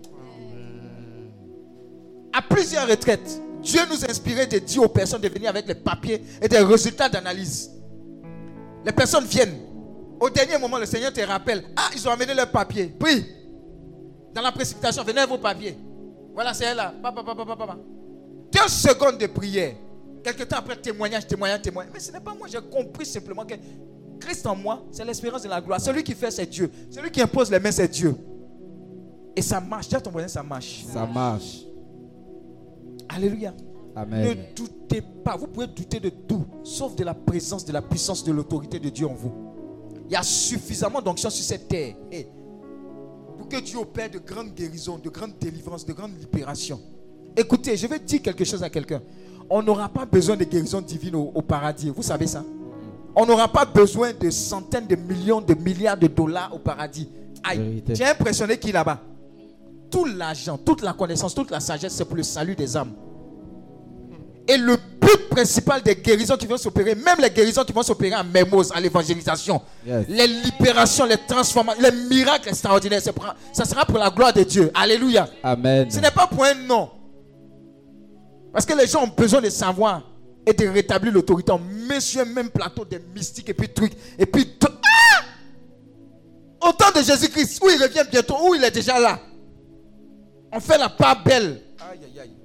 À plusieurs retraites, Dieu nous a inspiré de dire aux personnes de venir avec les papiers et des résultats d'analyse. Les personnes viennent. Au dernier moment, le Seigneur te rappelle. Ah, ils ont amené leurs papiers. Puis, dans la précipitation, venez avec vos papiers. Voilà, c'est là. Papa, papa, papa, papa. Deux secondes de prière. Quelque temps après, témoignage, témoignage, témoignage. Mais ce n'est pas moi. J'ai compris simplement que Christ en moi, c'est l'espérance de la gloire. Celui qui fait, c'est Dieu. Celui qui impose les mains, c'est Dieu. Et ça marche. Dis à ton voisin, ça marche. Ça marche. Alléluia. Amen. Ne doutez pas. Vous pouvez douter de tout, sauf de la présence, de la puissance, de l'autorité de Dieu en vous. Il y a suffisamment d'onction sur cette terre. Hey, pour que Dieu opère de grandes guérisons, de grandes délivrances, de grandes libérations. Écoutez, je vais dire quelque chose à quelqu'un. On n'aura pas besoin de guérison divine au, au paradis. Vous savez ça? On n'aura pas besoin de centaines de millions, de milliards de dollars au paradis. Aïe, tu es impressionné qui là-bas? Tout l'argent, toute la connaissance, toute la sagesse, c'est pour le salut des âmes. Et le but principal des guérisons qui vont s'opérer, même les guérisons qui vont s'opérer à Mermoz, à l'évangélisation, yes. Les libérations, les transformations, les miracles extraordinaires, c'est pour, ça sera pour la gloire de Dieu. Alléluia. Amen. Ce n'est pas pour un nom. Parce que les gens ont besoin de savoir et de rétablir l'autorité. On met sur un même plateau des mystiques et puis trucs. Et puis, ah! Au temps de Jésus-Christ, où il revient bientôt, où il est déjà là. On fait la part belle. Aïe, aïe, aïe.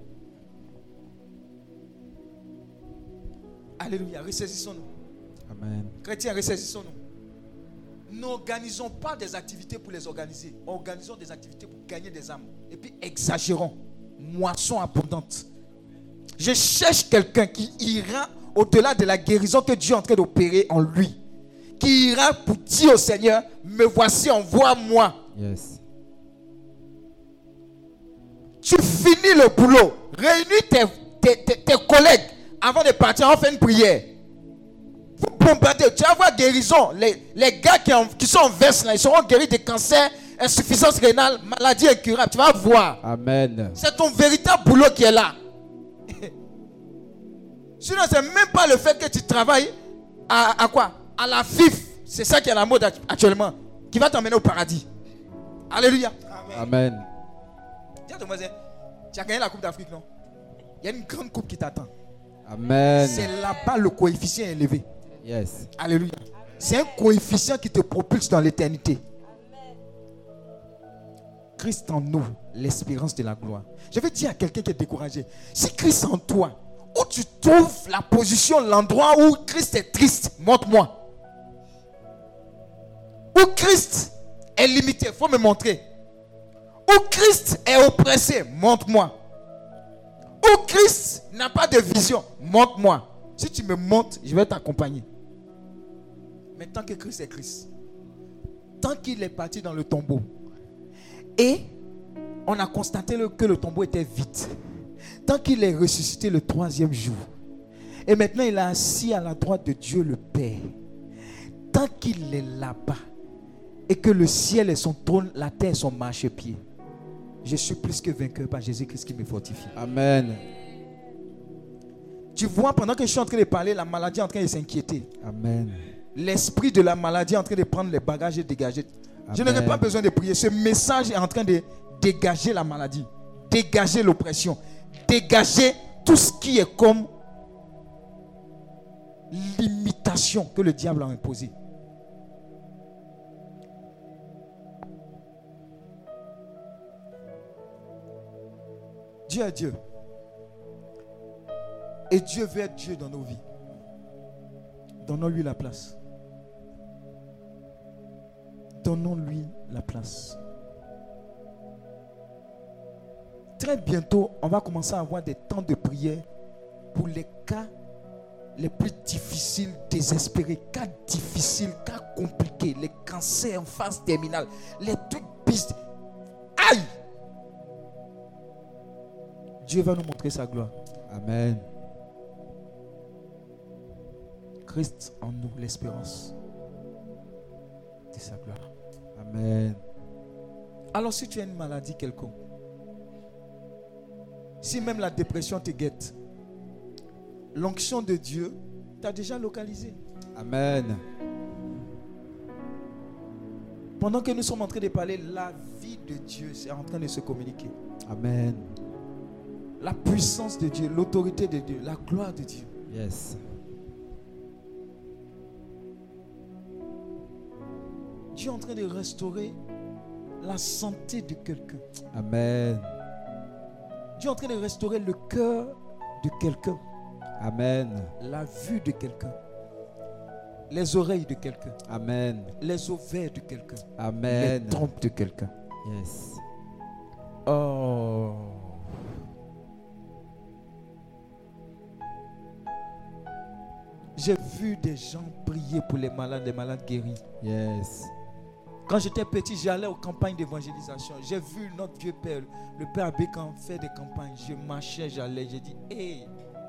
Alléluia, ressaisissons-nous. Amen. Chrétiens, ressaisissons-nous. N'organisons pas des activités pour les organiser. Organisons des activités pour gagner des âmes. Et puis exagérons. Moisson abondante. Je cherche quelqu'un qui ira au-delà de la guérison que Dieu est en train d'opérer en lui. Qui ira pour dire au Seigneur, me voici, envoie-moi. Yes. Tu finis le boulot. Réunis tes, tes, tes, tes collègues. Avant de partir, on fait une prière. Vous bombardez. Tu vas voir guérison. Les, les gars qui, ont, qui sont en veste là, ils seront guéris de cancer, insuffisance rénale, maladie incurable. Tu vas voir. Amen. C'est ton véritable boulot qui est là. Sinon, c'est même pas le fait que tu travailles à, à quoi? À la F I F. C'est ça qui est la mode actuellement. Qui va t'emmener au paradis. Alléluia. Amen. Tiens, demoiselle, tu as gagné la Coupe d'Afrique, non? Il y a une grande coupe qui t'attend. Amen. C'est là-bas le coefficient est élevé. Yes. Alléluia. C'est un coefficient qui te propulse dans l'éternité. Christ en nous, l'espérance de la gloire. Je vais dire à quelqu'un qui est découragé, si Christ en toi, où tu trouves la position, l'endroit où Christ est triste, montre-moi. Où Christ est limité, il faut me montrer. Où Christ est oppressé, montre-moi. Où Christ n'a pas de vision, montre-moi. Si tu me montres, je vais t'accompagner. Mais tant que Christ est Christ, tant qu'il est parti dans le tombeau, et on a constaté que le tombeau était vide, tant qu'il est ressuscité le troisième jour, et maintenant il est assis à la droite de Dieu le Père, tant qu'il est là-bas, et que le ciel est son trône, la terre est son marchepied, je suis plus que vainqueur par Jésus-Christ qui me fortifie. Amen. Tu vois, pendant que je suis en train de parler, la maladie est en train de s'inquiéter. Amen. L'esprit de la maladie est en train de prendre les bagages et dégager. Amen. Je n'aurai pas besoin de prier. Ce message est en train de dégager la maladie, dégager l'oppression, dégager tout ce qui est comme limitation que le diable a imposée. Dieu est Dieu. Et Dieu veut être Dieu dans nos vies. Donnons-lui la place. Donnons-lui la place. Très bientôt, on va commencer à avoir des temps de prière pour les cas les plus difficiles, désespérés, cas difficiles, cas compliqués, les cancers en phase terminale, les trucs bizarres. Aïe! Dieu va nous montrer sa gloire. Amen. Christ en nous, l'espérance de sa gloire. Amen. Alors si tu as une maladie quelconque, si même la dépression te guette, l'onction de Dieu t'a déjà localisé. Amen. Pendant que nous sommes en train de parler, la vie de Dieu est en train de se communiquer. Amen. La puissance de Dieu, l'autorité de Dieu, la gloire de Dieu. Yes. Dieu est en train de restaurer la santé de quelqu'un. Amen. Dieu est en train de restaurer le cœur de quelqu'un. Amen. La vue de quelqu'un. Les oreilles de quelqu'un. Amen. Les ovaires de quelqu'un. Amen. Les trompes de quelqu'un. Yes. Oh. J'ai vu des gens prier pour les malades, les malades guéris. Yes. Quand j'étais petit, j'allais aux campagnes d'évangélisation. J'ai vu notre vieux père, le père Abékan, faire des campagnes. Je marchais, j'allais, j'ai dit, hé, hey,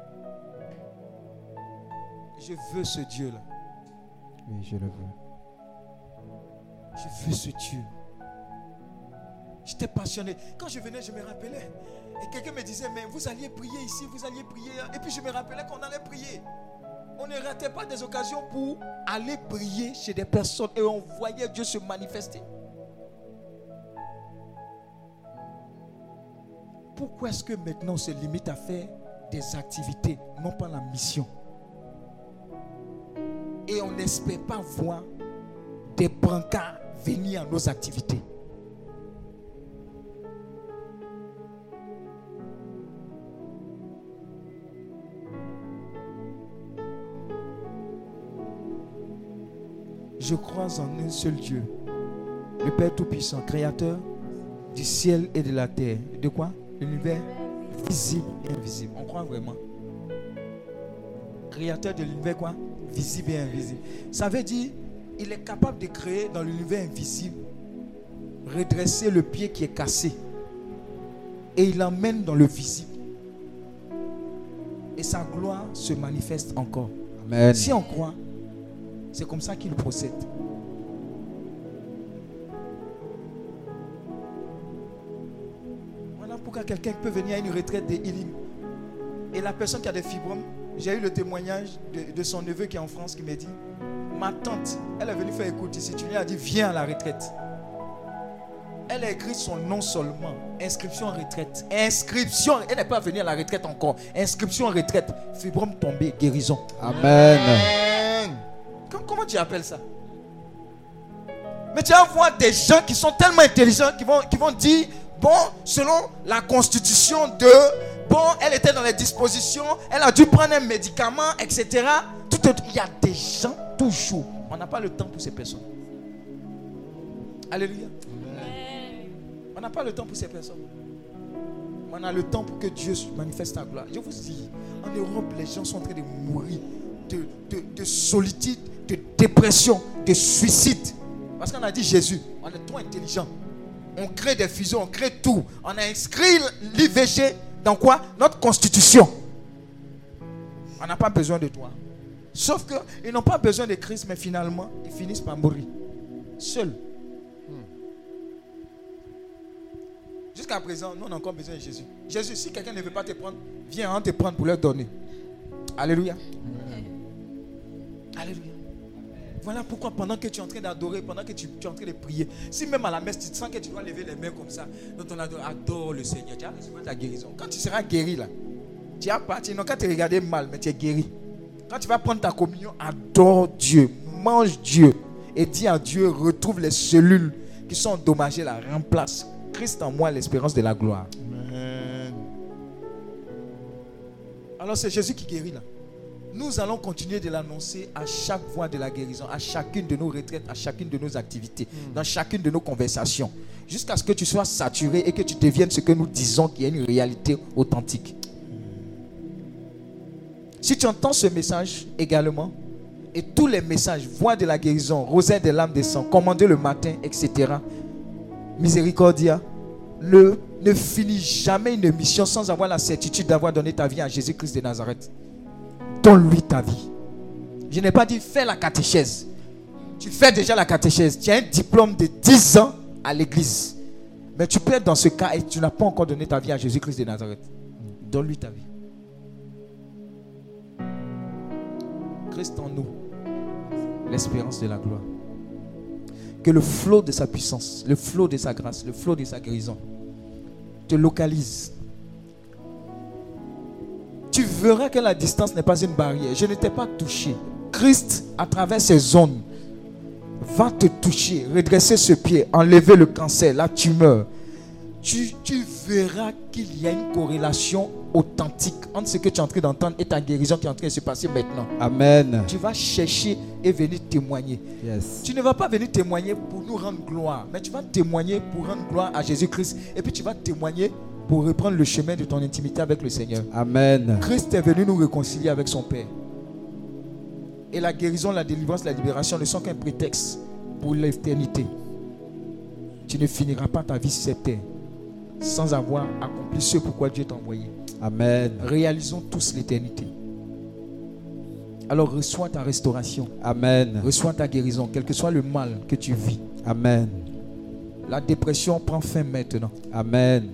je veux ce Dieu-là. Oui, je le veux. Je veux ce Dieu. J'étais passionné. Quand je venais, je me rappelais. Et quelqu'un me disait, mais vous alliez prier ici, vous alliez prier. Et puis je me rappelais qu'on allait prier. On ne ratait pas des occasions pour aller prier chez des personnes et on voyait Dieu se manifester. Pourquoi est-ce que maintenant on se limite à faire des activités, non pas la mission? Et on n'espère pas voir des brancards venir à nos activités. Je crois en un seul Dieu, le Père Tout-Puissant, Créateur du ciel et de la terre. De quoi? L'univers visible et invisible. On croit vraiment. Créateur de l'univers quoi? Visible et invisible. Ça veut dire, il est capable de créer dans l'univers invisible, redresser le pied qui est cassé. Et il l'emmène dans le visible. Et sa gloire se manifeste encore. Amen. Si on croit, c'est comme ça qu'il procède. Voilà pourquoi quelqu'un peut venir à une retraite de healing. Et la personne qui a des fibromes, j'ai eu le témoignage de, de son neveu qui est en France qui m'a dit, ma tante, elle est venue faire écoute ici. Tu lui as dit, viens à la retraite. Elle a écrit son nom seulement. Inscription en retraite. Inscription. Elle n'est pas venue à la retraite encore. Inscription en retraite. Fibrome tombé, guérison. Amen. Comment tu appelles ça? Mais tu vas voir des gens qui sont tellement intelligents qui vont, qui vont dire, bon, selon la constitution de, bon, elle était dans les dispositions, elle a dû prendre un médicament, et cetera. Tout, il y a des gens, toujours, on n'a pas le temps pour ces personnes. Alléluia. On n'a pas le temps pour ces personnes. On a le temps pour que Dieu manifeste sa gloire. Je vous dis, en Europe, les gens sont en train de mourir de, de, de solitude, de dépression, de suicide. Parce qu'on a dit Jésus, on est trop intelligent. On crée des fusions, on crée tout. On a inscrit l'I V G dans quoi? Notre constitution. On n'a pas besoin de toi. Sauf qu'ils n'ont pas besoin de Christ, mais finalement, ils finissent par mourir. Seuls. Jusqu'à présent, nous on a encore besoin de Jésus. Jésus, si quelqu'un ne veut pas te prendre, viens, on te prendre pour leur donner. Alléluia. Alléluia. Voilà pourquoi pendant que tu es en train d'adorer, pendant que tu, tu es en train de prier, si même à la messe tu te sens que tu dois lever les mains comme ça, donc on adore, adore le Seigneur, tu as recevoir ta guérison. Quand tu seras guéri là, tu as parti, non, quand tu regardais mal, mais tu es guéri. Quand tu vas prendre ta communion, adore Dieu, mange Dieu et dis à Dieu, retrouve les cellules qui sont endommagées là, remplace. Christ en moi, l'espérance de la gloire. Amen. Alors c'est Jésus qui guérit là. Nous allons continuer de l'annoncer à chaque voie de la guérison, à chacune de nos retraites, à chacune de nos activités, mm. dans chacune de nos conversations, jusqu'à ce que tu sois saturé et que tu deviennes ce que nous disons qui est une réalité authentique. Mm. Si tu entends ce message également, et tous les messages, voie de la guérison, rosaire des lames des sangs, commander le matin, et cetera, miséricordia, ne, ne finis jamais une mission sans avoir la certitude d'avoir donné ta vie à Jésus-Christ de Nazareth. Donne-lui ta vie. Je n'ai pas dit fais la catéchèse. Tu fais déjà la catéchèse. Tu as un diplôme de dix ans à l'église. Mais tu peux être dans ce cas et tu n'as pas encore donné ta vie à Jésus-Christ de Nazareth. Donne-lui ta vie. Christ en nous, l'espérance de la gloire. Que le flot de sa puissance, le flot de sa grâce, le flot de sa guérison te localise. Tu verras que la distance n'est pas une barrière. Je ne t'ai pas touché. Christ, à travers ses zones, va te toucher, redresser ce pied, enlever le cancer, la tumeur. Tu, tu verras qu'il y a une corrélation authentique entre ce que tu es en train d'entendre et ta guérison qui est en train de se passer maintenant. Amen. Tu vas chercher et venir témoigner. Yes. Tu ne vas pas venir témoigner pour nous rendre gloire, mais tu vas témoigner pour rendre gloire à Jésus-Christ. Et puis tu vas témoigner pour reprendre le chemin de ton intimité avec le Seigneur. Amen. Christ est venu nous réconcilier avec son Père. Et la guérison, la délivrance, la libération ne sont qu'un prétexte pour l'éternité. Tu ne finiras pas ta vie sur cette terre sans avoir accompli ce pourquoi Dieu t'a envoyé. Amen. Réalisons tous l'éternité. Alors reçois ta restauration. Amen. Reçois ta guérison, quel que soit le mal que tu vis. Amen. La dépression prend fin maintenant. Amen.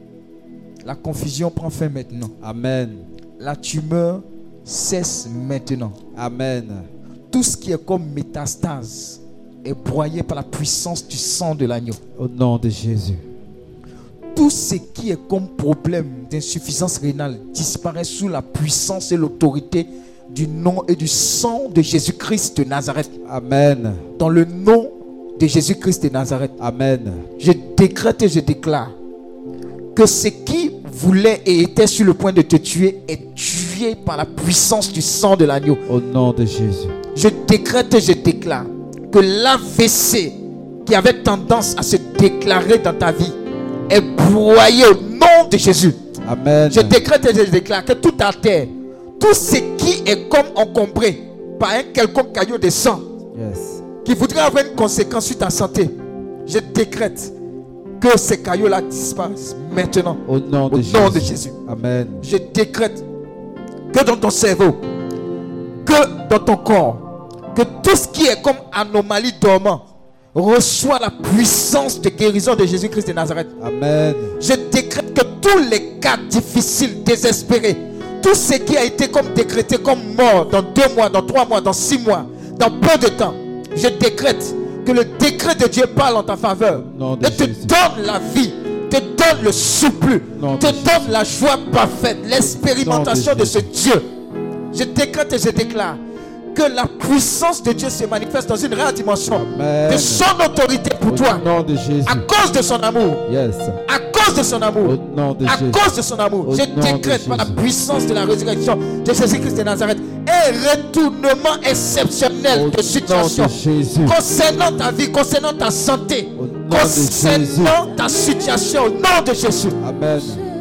La confusion prend fin maintenant. Amen. La tumeur cesse maintenant. Amen. Tout ce qui est comme métastase est broyé par la puissance du sang de l'agneau. Au nom de Jésus. Tout ce qui est comme problème d'insuffisance rénale disparaît sous la puissance et l'autorité du nom et du sang de Jésus-Christ de Nazareth. Amen. Dans le nom de Jésus-Christ de Nazareth. Amen. Je décrète et je déclare que ce qui voulait et était sur le point de te tuer est tué par la puissance du sang de l'agneau. Au nom de Jésus. Je décrète et je déclare que l'A V C qui avait tendance à se déclarer dans ta vie est broyé au nom de Jésus. Amen. Je décrète et je déclare que tout à terre, tout ce qui est comme encombré par un quelconque caillot de sang, yes, qui voudrait avoir une conséquence sur ta santé, je décrète que ces caillots-là disparaissent maintenant. Au nom, au de, nom Jésus. de Jésus. Amen. Je décrète que dans ton cerveau, que dans ton corps, que tout ce qui est comme anomalie dormant reçoit la puissance de guérison de Jésus-Christ de Nazareth. Amen. Je décrète que tous les cas difficiles, désespérés, tout ce qui a été comme décrété comme mort dans deux mois, dans trois mois, dans six mois, dans peu de temps, je décrète que le décret de Dieu parle en ta faveur et te Jésus. donne la vie, te donne le surplus, Non te de donne Jésus. la joie parfaite, l'expérimentation Non de de ce Dieu. Je décrète et je déclare que la puissance de Dieu se manifeste dans une rare dimension Amen. de son autorité pour Au toi, nom de Jésus. à cause de son amour, Yes. à cause de son amour, Au nom de à Jésus. cause de son amour. Au Je nom de décrète par la Jésus. puissance de la résurrection de Jésus-Christ de Nazareth un retournement exceptionnel Au de situation nom de Jésus. concernant ta vie, concernant ta santé, Au nom de concernant ta situation au nom de Jésus. Amen.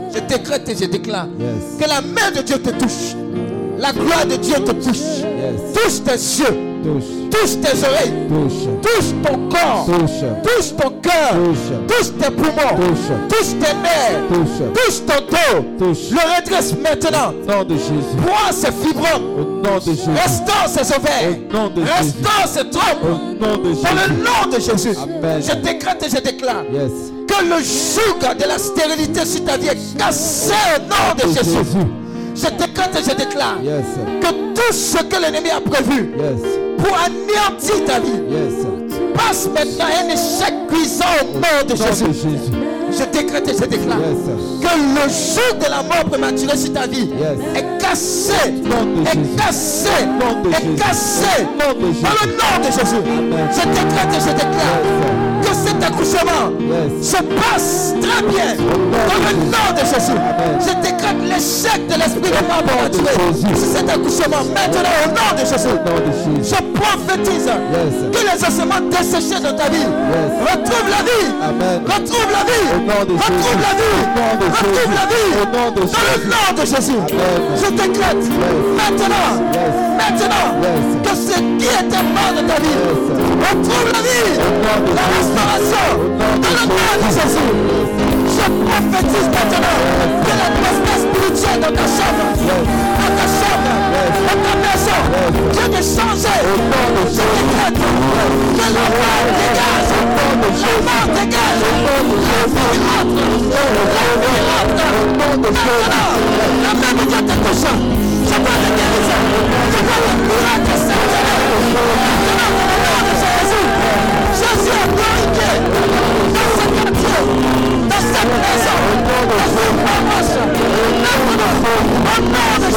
Je décrète et je déclare Yes. que la main de Dieu te touche. La gloire de Dieu te touche. Yes. Touche tes yeux. Touche. Touche tes oreilles. Touche. Touche ton corps. Touche. Touche ton cœur. Touche. Touche tes poumons. Touche. Touche tes nerfs. Touche. Touche ton dos. Touche. Le redresse maintenant. Au nom de Jésus. Prends ses fibromes. Au nom de Jésus. Restaure ses ovaires. Au nom de Jésus. Restaure ses Au trompes. nom de Dans le Jésus. nom de Jésus. Amen. Je décrète et je déclare Yes. que le joug de la stérilité sur ta vie est cassé au nom de Jésus. Je décrète et je déclare Yes. que tout ce que l'ennemi a prévu Yes. pour anéantir ta vie Yes. passe maintenant un échec cuisant au nom de Au nom Jésus. de Jésus. Je décrète et je déclare Yes. que le joug de la mort prématurée sur ta vie Yes. est cassé, nom de est Jésus. cassé, Au nom de est Jésus. cassé Au nom de Jésus. dans le nom de Jésus. Amen. Je décrète et je déclare que cet accouchement Yes. se passe très bien dans le nom de Jésus. Amen. Je décrète l'échec de l'esprit de mort prématuré Jésus. sur cet accouchement maintenant au nom de Jésus. Au nom de Jésus. Je prophétise Yes. que les ossements desséchés de ta vie Yes. retrouvent la vie. Amen. Retrouve la vie. Au nom de Retrouve Jésus. la vie. Au nom de Retrouve Jésus. la vie. Au nom de Dans le Jésus. nom de Jésus. Amen. Je décrète Yes. maintenant, Yes. maintenant, Yes. que ce qui était mort de ta vie Yes. retrouve la vie. Au nom de La Jésus. restauration. Au nom de Dans le nom de Jésus. Je prophétise maintenant que l'atmosphère spirituelle dans ta chambre, dans ta chambre, dans ta maison, Dieu de changer. Je décrète que la mort dégage. La mort dégage. La vie rentre. La vie rentre. Maintenant, la main de Dieu te touche. Je vois la guérison. Je vois le miracle exceptionnel. Maintenant, dans le nom de Jésus, Jésus est glorifié dans ce quartier, dans cette maison, dans cette paroisse. Maintenant, au nom de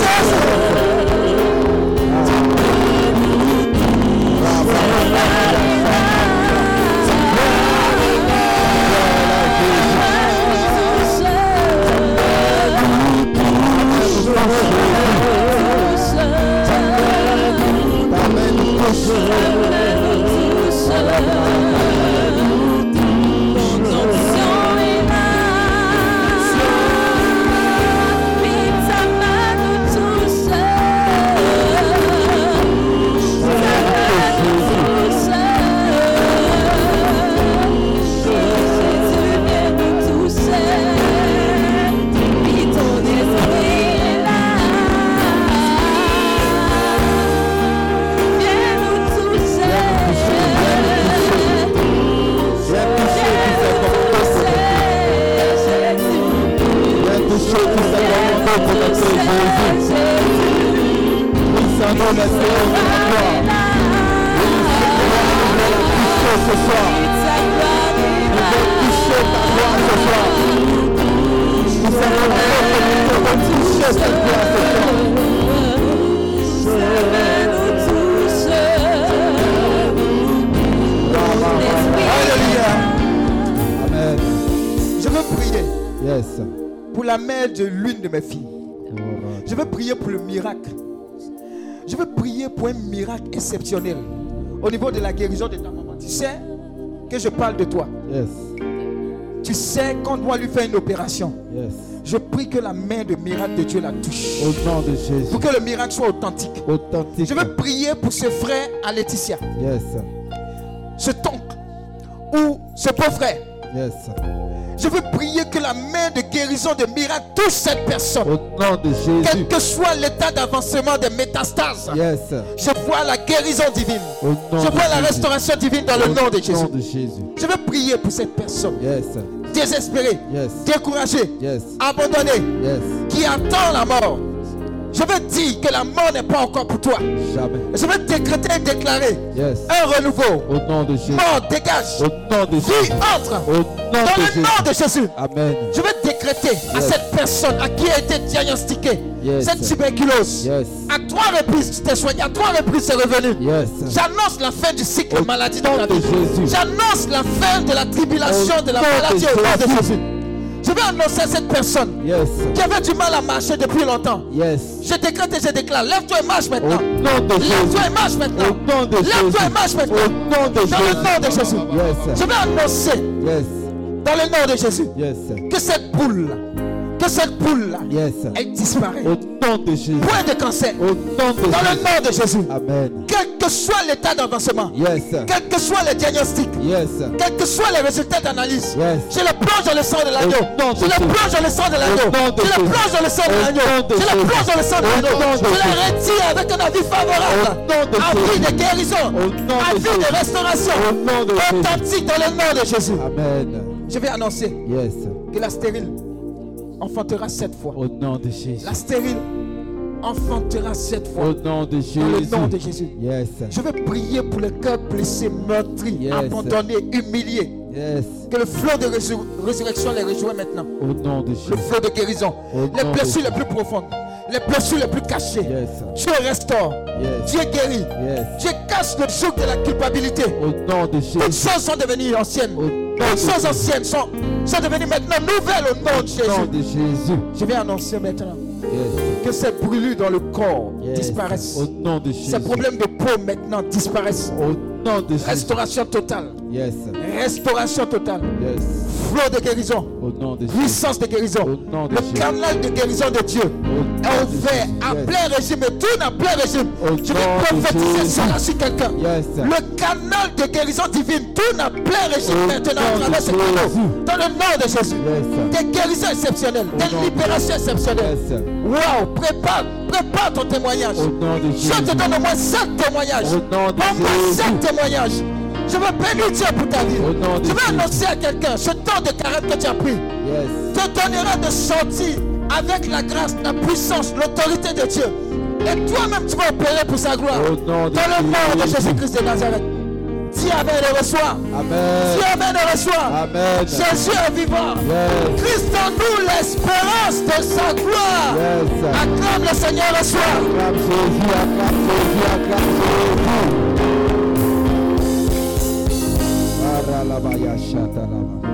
Jésus. Pour la mère de l'une de mes filles. Je veux prier pour le miracle. Je veux prier pour un miracle exceptionnel au niveau de la guérison de ta maman. Tu sais que je parle de toi. Yes. Tu sais qu'on doit lui faire une opération. Yes. Je prie que la main de miracle de Dieu la touche. Au nom de Jésus. Pour que le miracle soit authentique. Authentique. Je veux prier pour ce frère à Laetitia. Yes. Ce toncle ou ce beau-frère. Yes. Je veux prier que la main de guérison, de miracle touche cette personne. Au nom de Jésus. Quel que soit l'état d'avancement des métastases. Yes. Je vois la guérison divine. Au nom Je de vois la Jésus. restauration divine dans le nom de Jésus. Au nom de Jésus. Je veux prier pour cette personne. Yes. Désespérée. Yes. Découragée. Yes. Abandonnée. Yes. Qui attend la mort. Je veux dire que la mort n'est pas encore pour toi. Jamais. Je veux décréter et déclarer Yes. un renouveau. Au nom de Jésus. Mort, dégage. Au nom de Vie Jésus. entre. Au nom Dans de le Jésus. nom de Jésus. Amen. Je veux décréter à Yes. cette personne à qui a été diagnostiquée Yes. cette tuberculose. Yes. À trois reprises, tu t'es soigné. À trois reprises, c'est revenu. Yes. J'annonce la fin du cycle Au de maladie nom dans ta de vie. Jésus. J'annonce la fin de la tribulation, Au de la nom de maladie au nom de Jésus. Jésus. Je vais annoncer à cette personne Yes. qui avait du mal à marcher depuis longtemps. Yes. Je décrète et je déclare. Lève-toi et marche Au maintenant. nom de Jésus. Lève-toi et marche maintenant. Au nom de Lève-toi Jésus. et marche Au maintenant. nom de Dans le Jésus. nom de Jésus. Yes. Je vais annoncer Yes. dans le nom de Jésus Yes. que cette boule Que cette boule-là, Yes. elle disparaît. Au nom de Jésus. Point de cancer. Au nom de Dans le Jésus. nom de Jésus. Amen. Quel que soit l'état d'avancement, Yes. quels que soient les diagnostics, Yes. quels que soient les résultats d'analyse, Yes. je le plonge dans le sang de Au l'agneau. nom de Je le Jésus. plonge dans le sang de l'agneau. Au nom de Je le Jésus. plonge dans le sang de Au l'agneau. nom de Je le Jésus. plonge dans le sang de Au l'agneau. nom de Je le Jésus. retire avec un avis favorable. Au nom de Avis Jésus. de guérison. Au nom de Avis de Jésus. restauration. Au nom de Jésus. Authentique dans le nom de Jésus. Amen. Je vais annoncer Yes. que la stérile enfantera sept fois. Au nom de Jésus. La stérile enfantera sept fois. Au nom de Jésus. Dans le nom de Jésus. Yes. Je vais prier pour les cœurs blessés, meurtris, Yes. abandonnés, humiliés. Yes. Que le flot de résur- résurrection les rejoigne maintenant. Au nom de Le Jésus. flot de guérison. Au Les nom de blessures Jésus. les plus profondes. Les blessures les plus cachées. Yes. Dieu restaure. Yes. Dieu guérit. Yes. Dieu casse le joug de la culpabilité. Au nom de Toutes Jésus. choses sont devenues anciennes. Au nom de Toutes choses Jésus. anciennes sont, sont devenues maintenant nouvelles au nom de Au nom Jésus. de Jésus. Je vais annoncer maintenant Yes. que ces brûlures dans le corps Yes. disparaissent. Au nom de Jésus. Ces problèmes de peau maintenant disparaissent. Au nom de Jésus. Restauration totale. Yes. Restauration totale. Yes. Flot de guérison. Au nom de Jésus. Puissance de guérison. Au nom de Le Jésus. canal de guérison de Dieu Au nom est de ouvert Jésus. à Yes. plein régime et tourne à plein régime. Au Je nom vais de prophétiser Jésus. cela sur quelqu'un. Yes. Le canal de guérison divine tourne à plein régime Au maintenant nom à de travers ce Jésus. canal. Dans le nom de Jésus. Yes. Des guérisons exceptionnelles. Au Des nom de libérations exceptionnelles. Yes. Waouh, prépare, prépare ton témoignage. Au nom de Je Jésus. te donne au moins cinq témoignages. Au nom de Au moins Jésus. cinq témoignages. Je veux bénir Dieu pour ta vie. Au nom de Je vais Jésus. annoncer à quelqu'un ce temps de carême que tu as pris Yes. te donnera de sortir avec la grâce, la puissance, l'autorité de Dieu. Et toi-même, tu vas opérer pour sa gloire. Au nom de Dans le nom de Jésus. Jésus-Christ de Nazareth. Dis Amen et reçois. Amen. Dis Amen et reçois. Amen. Jésus est vivant. Yes. Christ en nous l'espérance de sa gloire. Yes. Acclame le Seigneur, reçois. Acclame Jésus, acclame Jésus, acclame Jésus. Aralabaya shatalaba.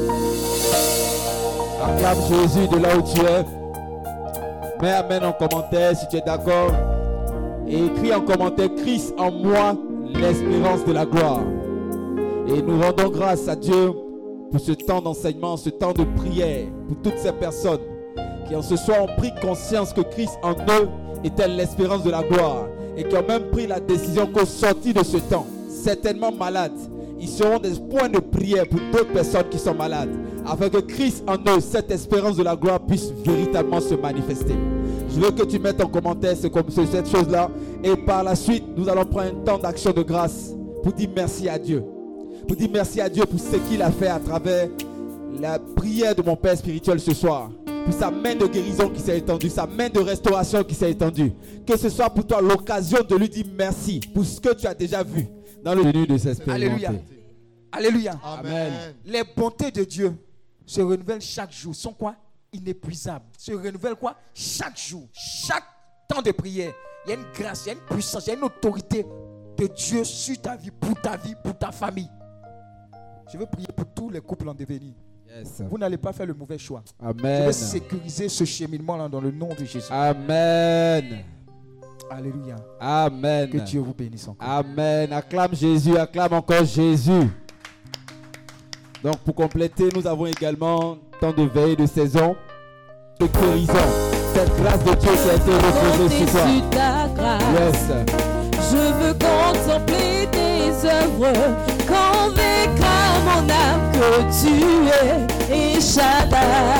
Acclame Jésus de là où tu es. Mets Amen en commentaire si tu es d'accord. Et écris en commentaire Christ en moi, l'espérance de la gloire. Et nous rendons grâce à Dieu pour ce temps d'enseignement, ce temps de prière, pour toutes ces personnes qui en ce soir ont pris conscience que Christ en eux était l'espérance de la gloire et qui ont même pris la décision qu'au sortir de ce temps, certainement malades, ils seront des points de prière pour d'autres personnes qui sont malades, afin que Christ en eux, cette espérance de la gloire, puisse véritablement se manifester. Je veux que tu mettes en commentaire ce, comme ce- cette chose-là, et par la suite, nous allons prendre un temps d'action de grâce pour dire merci à Dieu. Pour dire merci à Dieu pour ce qu'il a fait à travers la prière de mon Père spirituel ce soir. Pour sa main de guérison qui s'est étendue, sa main de restauration qui s'est étendue. Que ce soit pour toi l'occasion de lui dire merci pour ce que tu as déjà vu dans le menu de s'expérimenter. Alléluia. Alléluia. Amen. Les bontés de Dieu se renouvellent chaque jour. Sont quoi? Inépuisables. Se renouvellent quoi? Chaque jour. Chaque temps de prière. Il y a une grâce, il y a une puissance, il y a une autorité de Dieu sur ta vie, pour ta vie, pour ta famille. Je veux prier pour tous les couples en devenir. Yes. Vous n'allez pas faire le mauvais choix. Je Amen. vais sécuriser ce cheminement-là dans le nom de Jésus. Amen. Alléluia. Amen. Que Dieu vous bénisse encore. Amen. Acclame Jésus, acclame encore Jésus. Donc pour compléter, nous avons également temps de veille de saison, de guérison. Cette grâce de Dieu qui a été reposée sur toi. Compter sur ta grâce. Yes. Je veux contempler tes œuvres, convaincre mon âme que tu es El Shaddai.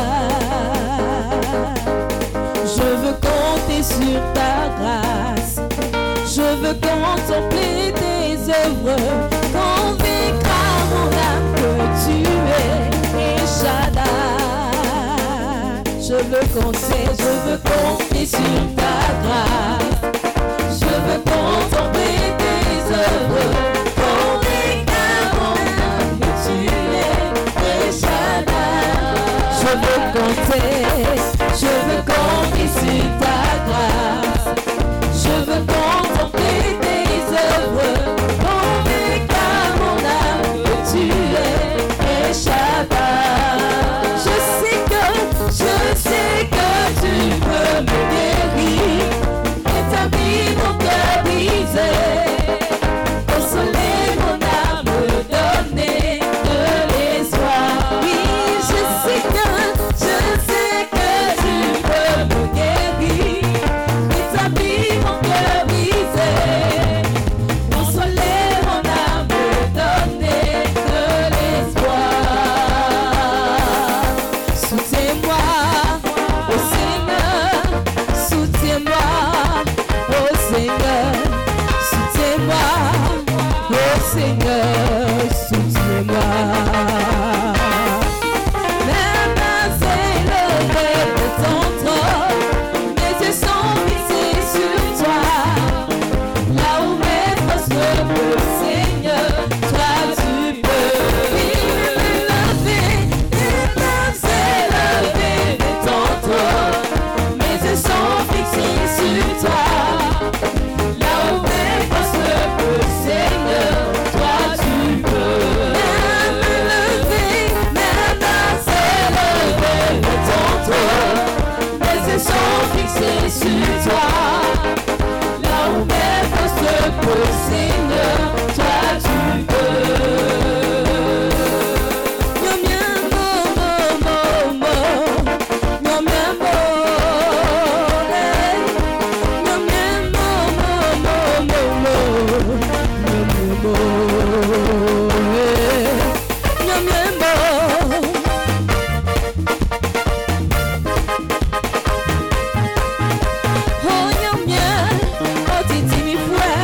Je veux compter sur ta grâce. Je veux contempler tes œuvres, convaincre mon âme que tu es El Shaddai. Je veux compter, je veux compter sur ta grâce. Je veux contempler tes œuvres, convaincre mon âme que tu es El Shaddai. Je veux compter, je veux compter sur ta grâce. Je veux contempler tes œuvres, convaincre mon âme que tu es El Shaddai. Je sais que, je sais que tu peux me guérir. Établis mon cœur brisé, consoler mon âme, donner de l'espoir. Oui, je sais que, je sais Seigneur, toi tu peux. Nyom nyom mo mo mo nyom nyom mo nyom nyom mo mo mo mo nyom nyom mo nyom nyom mo. Oh nyom nyom, oh titi mi fouet.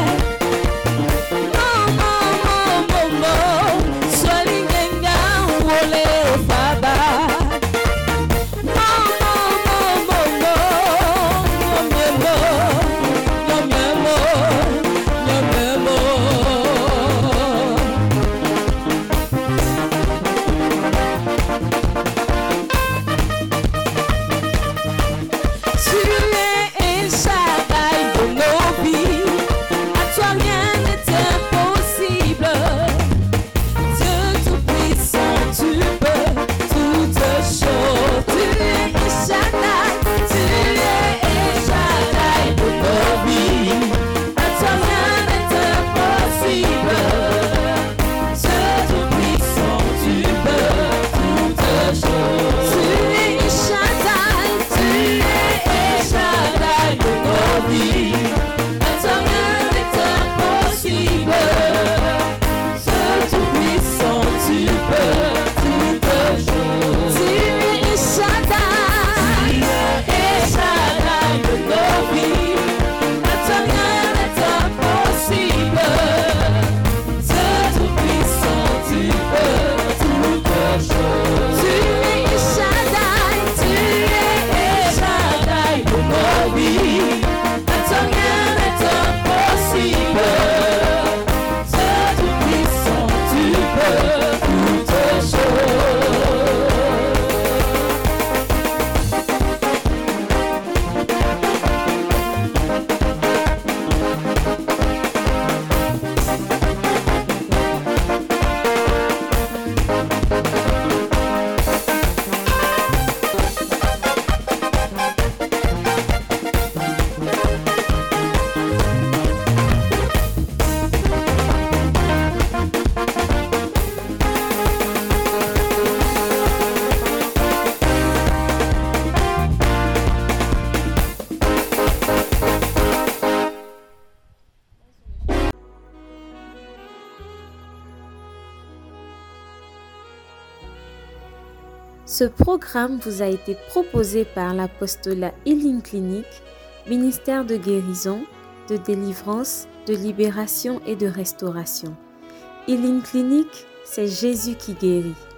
Ce programme vous a été proposé par l'Apostolat Healing Clinic, ministère de guérison, de délivrance, de libération et de restauration. Healing Clinic, c'est Jésus qui guérit.